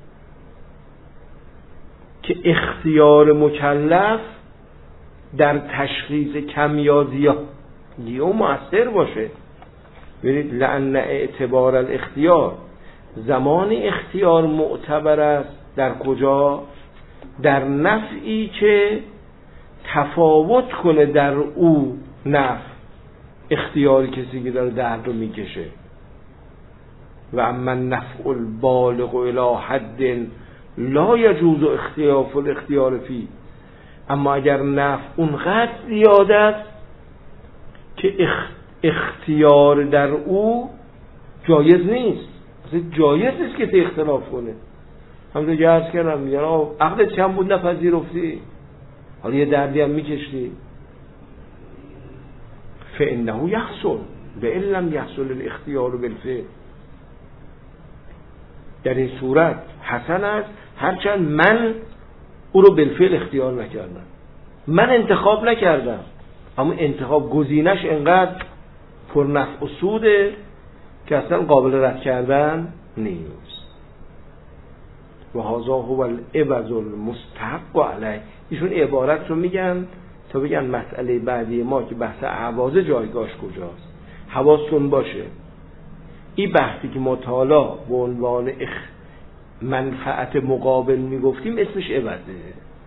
که اختیار مکلف در تشخیص کم یا زیادی و مؤثر باشه. ببینید لأن اعتبار الاختیار، زمان اختیار معتبر است در کجا؟ در نفعی که تفاوت کنه در او نفع اختیاری کسی که داره درد رو میکشه. و اما نفع البالغ الى حد لا یجوز اختلاف الاختیار فی. اما اگر نفع اونقدر زیاد است که اختیار در او جایز نیست، جایز نیست که اختلاف کنه. همونطور که عرض کردم میگن عقلت چند بود نپذیرفتی، حالا یه دردی هم میکشتی. فانه یحصل بإن لم یحصل الاختیار بالفعل. در این صورت حسن است، هرچند من او رو بالفعل اختیار نکردم، من انتخاب نکردم، اما انتخاب گزینش انقدر پرنفع و سوده که اصلا قابل رد کردن نیست. و هذا هو العوض المستحق علیه. ایشون عبارت رو میگن تا بگن مسئله بعدی ما که بحث اعواض جایگاهش کجاست. حواستون باشه این بحثی که ما تا حالا به عنوان منفعت مقابل میگفتیم اسمش عوضه.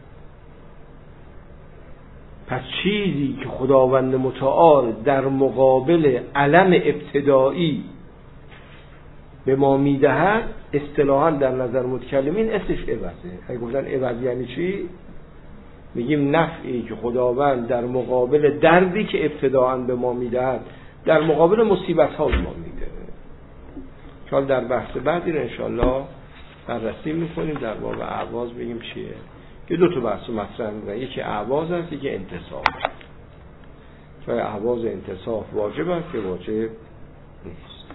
پس چیزی که خداوند متعال در مقابل علم ابتدایی به ما میدهد اصطلاحاً در نظر متکلمین اسمش عوضه. اگه گفتن عوض یعنی چی؟ میگیم نفعی که خداوند در مقابل دردی که ابتداءً به ما میدهد در مقابل مصیبت‌ها به ما میده. چون در بحث بعدی رو انشالله بررسی میکنیم در باب اعواض بگیم چیه. که دو تا بحث مطرح میکنیم، یکی اعواض است، یکی انتصاب. چون اعواض انتصاب واجب است که واجب نیست.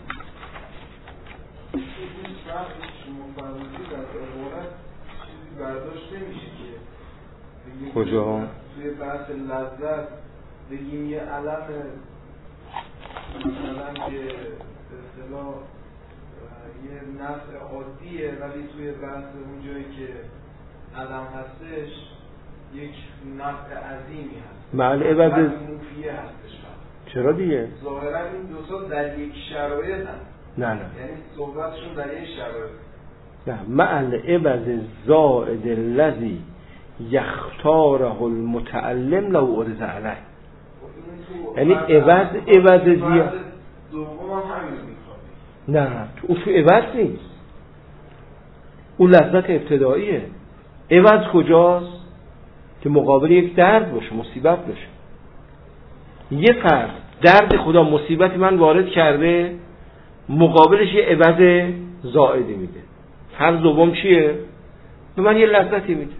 این فرقش شما فرمودی در عبارت چیزی برداشت نمیشه که کجا؟ توی بحث لذت بگیم یه علم مثلا که به اصطلاح یه نفع عادیه، ولی توی بحث اون جایی که علم هستش یک نفع عظیمی هست. معنی عوض موفیه هستش. چرا دیگه؟ ظاهرا این دو تا در یک شرایط هست. نه یعنی صحبتشون در یک شرایط. نه، معنی عوض زائد الذی یختاره المتعلم لو عرض علیه. یعنی عوض زیاد دوم هم همین میخواد. نه، تو عوض نیست، اون لذت ابتداییه. عوض کجاست؟ که مقابل یک درد باشه، مصیبت باشه. یه فرد درد خدا مصیبتی من وارد کرده، مقابلش یه عوض زائدی میده. هر دوم چیه؟ به من یه لذتی میده.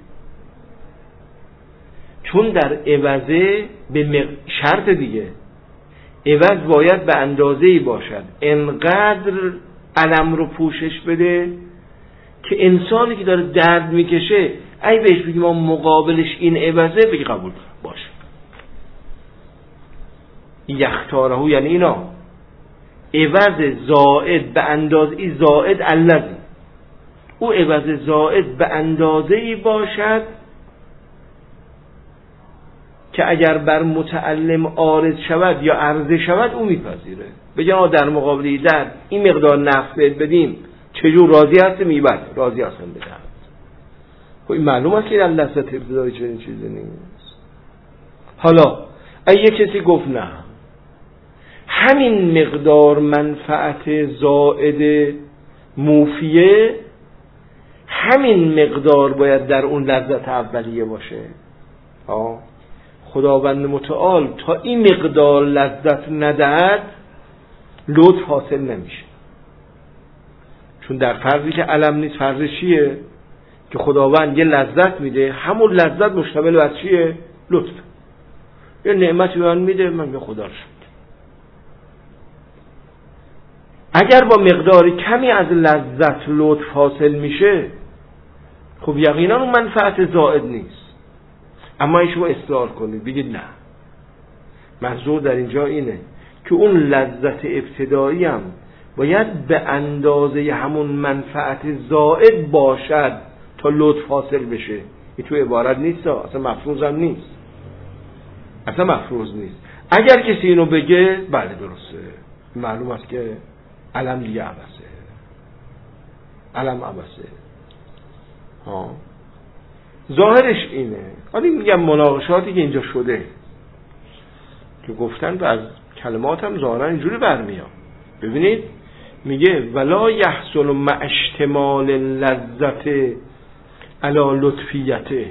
چون در عوضه به شرط دیگه، عوض باید به اندازه‌ای باشد انقدر علم رو پوشش بده که انسانی که داره درد میکشه ای بهش بگیم ما مقابلش این عوضه بگی قبول باشه. یختاره یعنی اینا عوض زائد به اندازه‌ای زائد الذی، او عوض زائد به اندازه‌ای باشد که اگر بر متعلم عارض شود یا عرضه شود او میپذیره. بگن در مقابل درد این مقدار نفع بدیم چجور راضی هستی؟ میبرد راضی هستم بدم. خب این معلوم است که در لذت ابتدایی چنین چیزی نیست. حالا اگه کسی گفت نه همین مقدار منفعت زائد موفیه، همین مقدار باید در اون لذت اولیه باشه. خداوند متعال تا این مقدار لذت ندهد لطف حاصل نمیشه. چون در فرضی که علم نیست، فرض چیه؟ که خداوند یه لذت میده، همون لذت مشتمل بر چیه؟ لطف. یه نعمتی من میده، من به خدا شد. اگر با مقدار کمی از لذت لطف حاصل میشه، خب یقینا اون منفعت زائد نیست. اما این شما اصرار کنید بگید نه، منظور در اینجا اینه که اون لذت ابتدایی هم باید به اندازه همون منفعت زائد باشد تا لطف حاصل بشه. این تو عبارت نیست، اصلا مفروض هم نیست، اصلا مفروض نیست. اگر کسی اینو بگه بله درسته، معلوم است که علم دیگه عبسه، علم عبسه. ظاهرش اینه. حالا میگم مناقشاتی که اینجا شده که گفتن و از کلمات هم ظاهرا اینجوری برمیاد. ببینید میگه ولا یحصل مع اشتمال لذت علی لطفیته،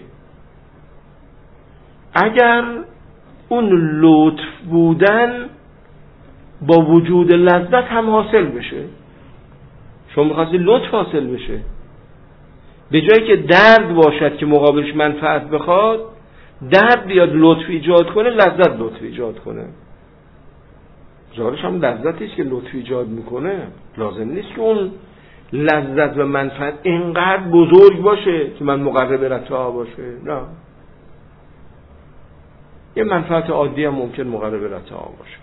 اگر اون لطف بودن با وجود لذت هم حاصل بشه. شما میخواستی لطف حاصل بشه، به جایی که درد باشد که مقابلش منفعت بخواد، درد بیاد لطف ایجاد کنه، لذت لطف ایجاد کنه. ظاهرش هم لذتیست که لطف ایجاد میکنه. لازم نیست که اون لذت و منفعت اینقدر بزرگ باشه که من مقرب رتعه باشه. نه، یه منفعت عادی هم ممکن مقرب رتعه باشه.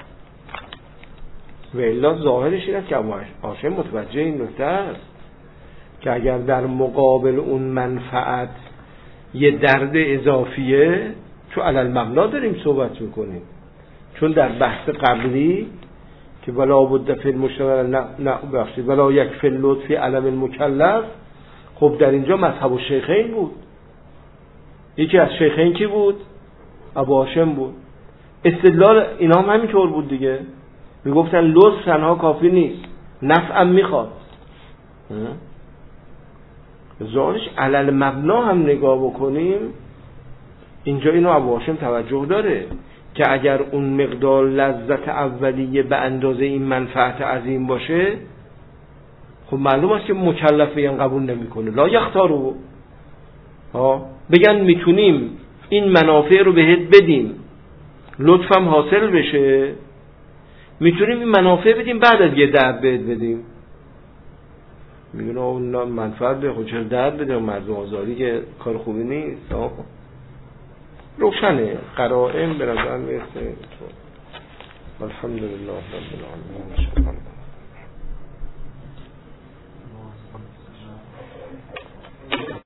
و الا ظاهرش این است که ابو هاشم متوجه این نکته است که اگر در مقابل اون منفعت یه درد اضافیه، تو علل مبنا داریم صحبت میکنیم، چون در بحث قبلی که ولا بد فی المشتمل بخشید ولا یک فی اللطفی علم المکلف، خب در اینجا مذهب الشیخین بود. یکی از شیخین کی بود؟ ابو هاشم بود. استدلال اینا هم همینطور بود دیگه، میگفتن لطف تنها کافی نیست، نفعم میخواد. ظاهرش علل مبنا هم نگاه بکنیم، اینجا اینو ابو هاشم توجه داره که اگر اون مقدار لذت اولیه به اندازه این منفعت عظیم باشه، خب معلوم است که مکلف هم قبول نمیکنه. لا یختارو، بگن میتونیم این منافع رو بهت بدیم لطفم حاصل بشه، میتونیم این منافع بدیم بعد از یه درد بهت بدیم. میگن اون منفعت به خود چرا درد بده، مردم آزاری که کار خوبی نیست. روشنه قرائن به نظر میرسه. الحمدلله رب العالمین.